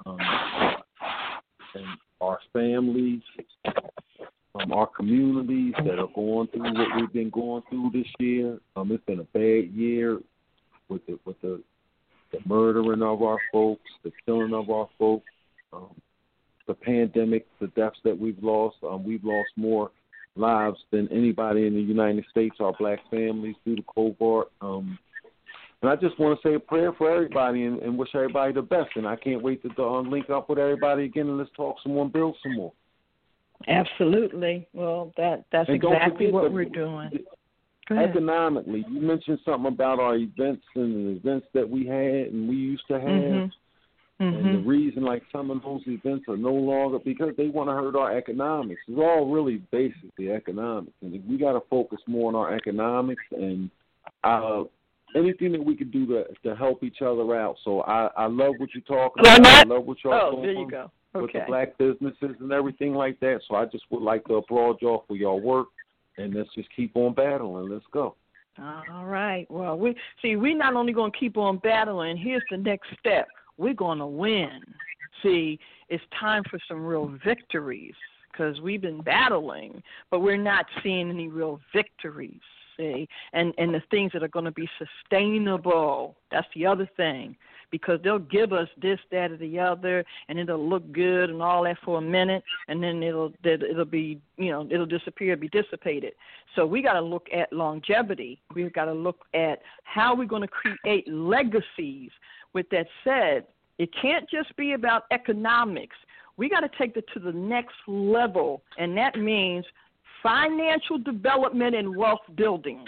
our families, our communities that are going through what we've been going through this year. It's been a bad year with the murdering of our folks, the killing of our folks, the pandemic, the deaths that we've lost. We've lost more lives than anybody in the United States, our black families, through the cohort. And I just want to say a prayer for everybody and wish everybody the best. And I can't wait to link up with everybody again and let's talk some more and build some more. Absolutely. Well, that's exactly what we're doing. Economically, you mentioned something about our events and the events that we had and we used to have. Mm-hmm. And the reason, like, some of those events are no longer because they want to hurt our economics. It's all really basically economics. And we got to focus more on our economics and anything that we can do to help each other out. So I love what you're talking about. I love what y'all doing. There you go. Okay. With the black businesses and everything like that. So I just would like to applaud y'all for your work, and let's just keep on battling. Let's go. All right. Well, we're not only going to keep on battling. Here's the next step. We're going to win. See, it's time for some real victories because we've been battling, but we're not seeing any real victories. See, and the things that are going to be sustainable. That's the other thing. Because they'll give us this, that, or the other, and it'll look good and all that for a minute, and then it'll be, it'll disappear, be dissipated. So we got to look at longevity. We've got to look at how we're going to create legacies. With that said, it can't just be about economics. We got to take it to the next level, and that means financial development and wealth building.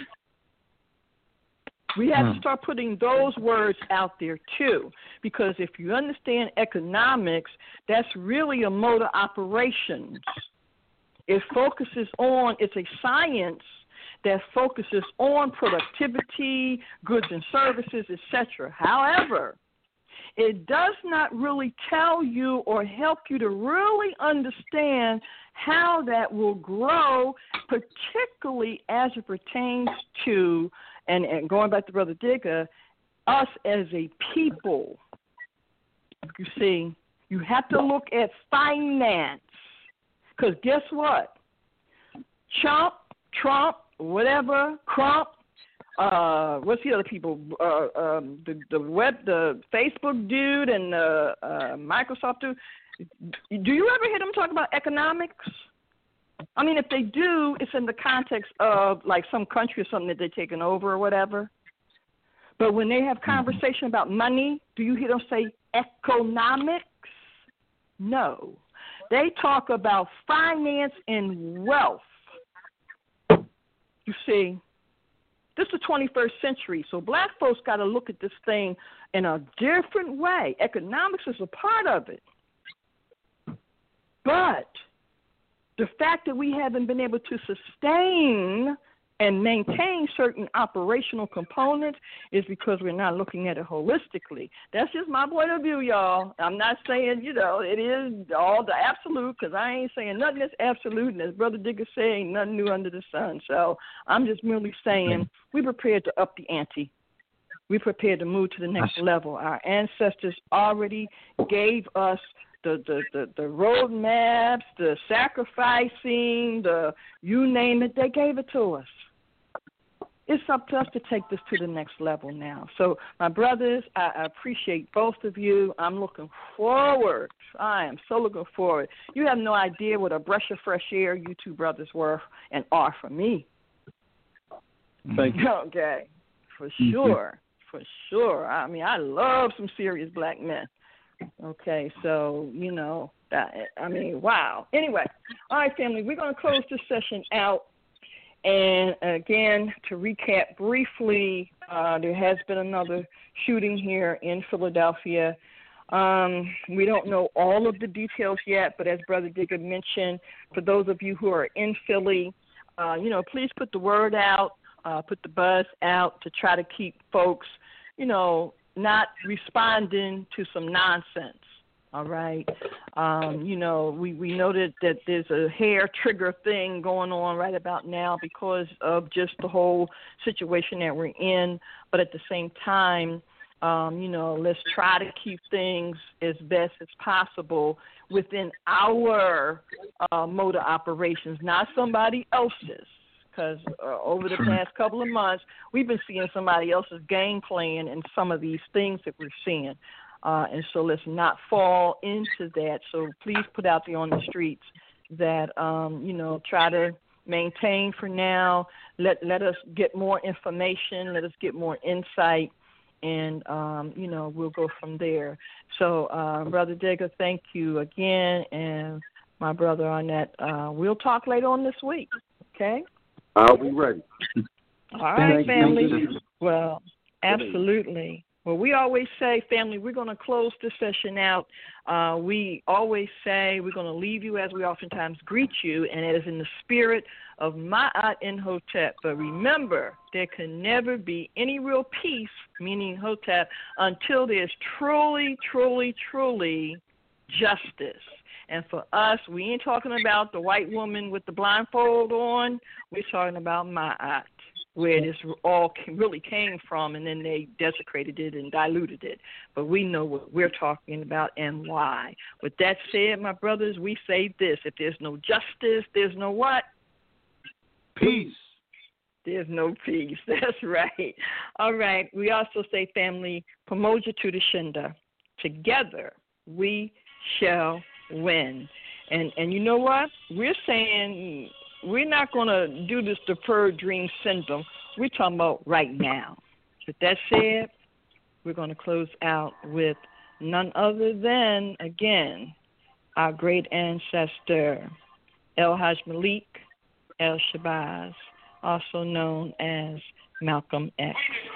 We have to start putting those words out there, too, because if you understand economics, that's really a mode of operations. It's a science that focuses on productivity, goods and services, etc. However, it does not really tell you or help you to really understand how that will grow, particularly as it pertains to, and going back to Brother Digger, us as a people. You see, you have to look at finance, because guess what? Trump, whatever, Crump, what's the other people? The Facebook dude and Microsoft dude. Do you ever hear them talk about economics? I mean, if they do, it's in the context of like some country or something that they're taking over or whatever. But when they have conversation about money, do you hear them say economics? No. They talk about finance and wealth. You see, this is the 21st century, so black folks got to look at this thing in a different way. Economics is a part of it. But the fact that we haven't been able to sustain and maintain certain operational components is because we're not looking at it holistically. That's just my point of view, y'all. I'm not saying, it is all the absolute, because I ain't saying nothing that's absolute, and as Brother Digger saying, nothing new under the sun. So I'm just merely saying we're prepared to up the ante. We're prepared to move to the next level. Our ancestors already gave us the roadmaps, the sacrificing, you name it, they gave it to us. it's up to us to take this to the next level now. So, my brothers, I appreciate both of you. I'm looking forward. I am so looking forward. You have no idea what a breath of fresh air you two brothers were and are for me. Thank you. Okay, for sure, for sure. I mean, I love some serious black men. Okay, so, wow. Anyway, all right, family, we're going to close this session out. And, again, to recap briefly, there has been another shooting here in Philadelphia. We don't know all of the details yet, but as Brother Digger mentioned, for those of you who are in Philly, please put the word out, put the buzz out to try to keep folks, not responding to some nonsense. All right. We know that there's a hair trigger thing going on right about now because of just the whole situation that we're in. But at the same time, let's try to keep things as best as possible within our mode of operations, not somebody else's. Because over the past couple of months, we've been seeing somebody else's game plan in some of these things that we're seeing. And so let's not fall into that. So please put out there on the streets that, try to maintain for now. Let us get more information. Let us get more insight. And, we'll go from there. So, Brother Digger, thank you again. And my brother Arnett, we'll talk later on this week. Okay? I'll be ready. All right, family. Well, absolutely. Well, we always say, family, we're going to close this session out. We always say we're going to leave you as we oftentimes greet you, and it is in the spirit of Ma'at Imhotep. But remember, there can never be any real peace, meaning Hotep, until there's truly, truly, truly justice. And for us, we ain't talking about the white woman with the blindfold on. We're talking about Ma'at, where this all really came from, and then they desecrated it and diluted it. But we know what we're talking about and why. With that said, my brothers, we say this. If there's no justice, there's no what? Peace. There's no peace. That's right. All right. We also say, family, Pamoja to the Shinda. Together, we shall win. And you know what? We're saying we're not going to do this deferred dream syndrome. We're talking about right now. With that said, we're going to close out with none other than, again, our great ancestor, El Haj Malik El Shabazz, also known as Malcolm X.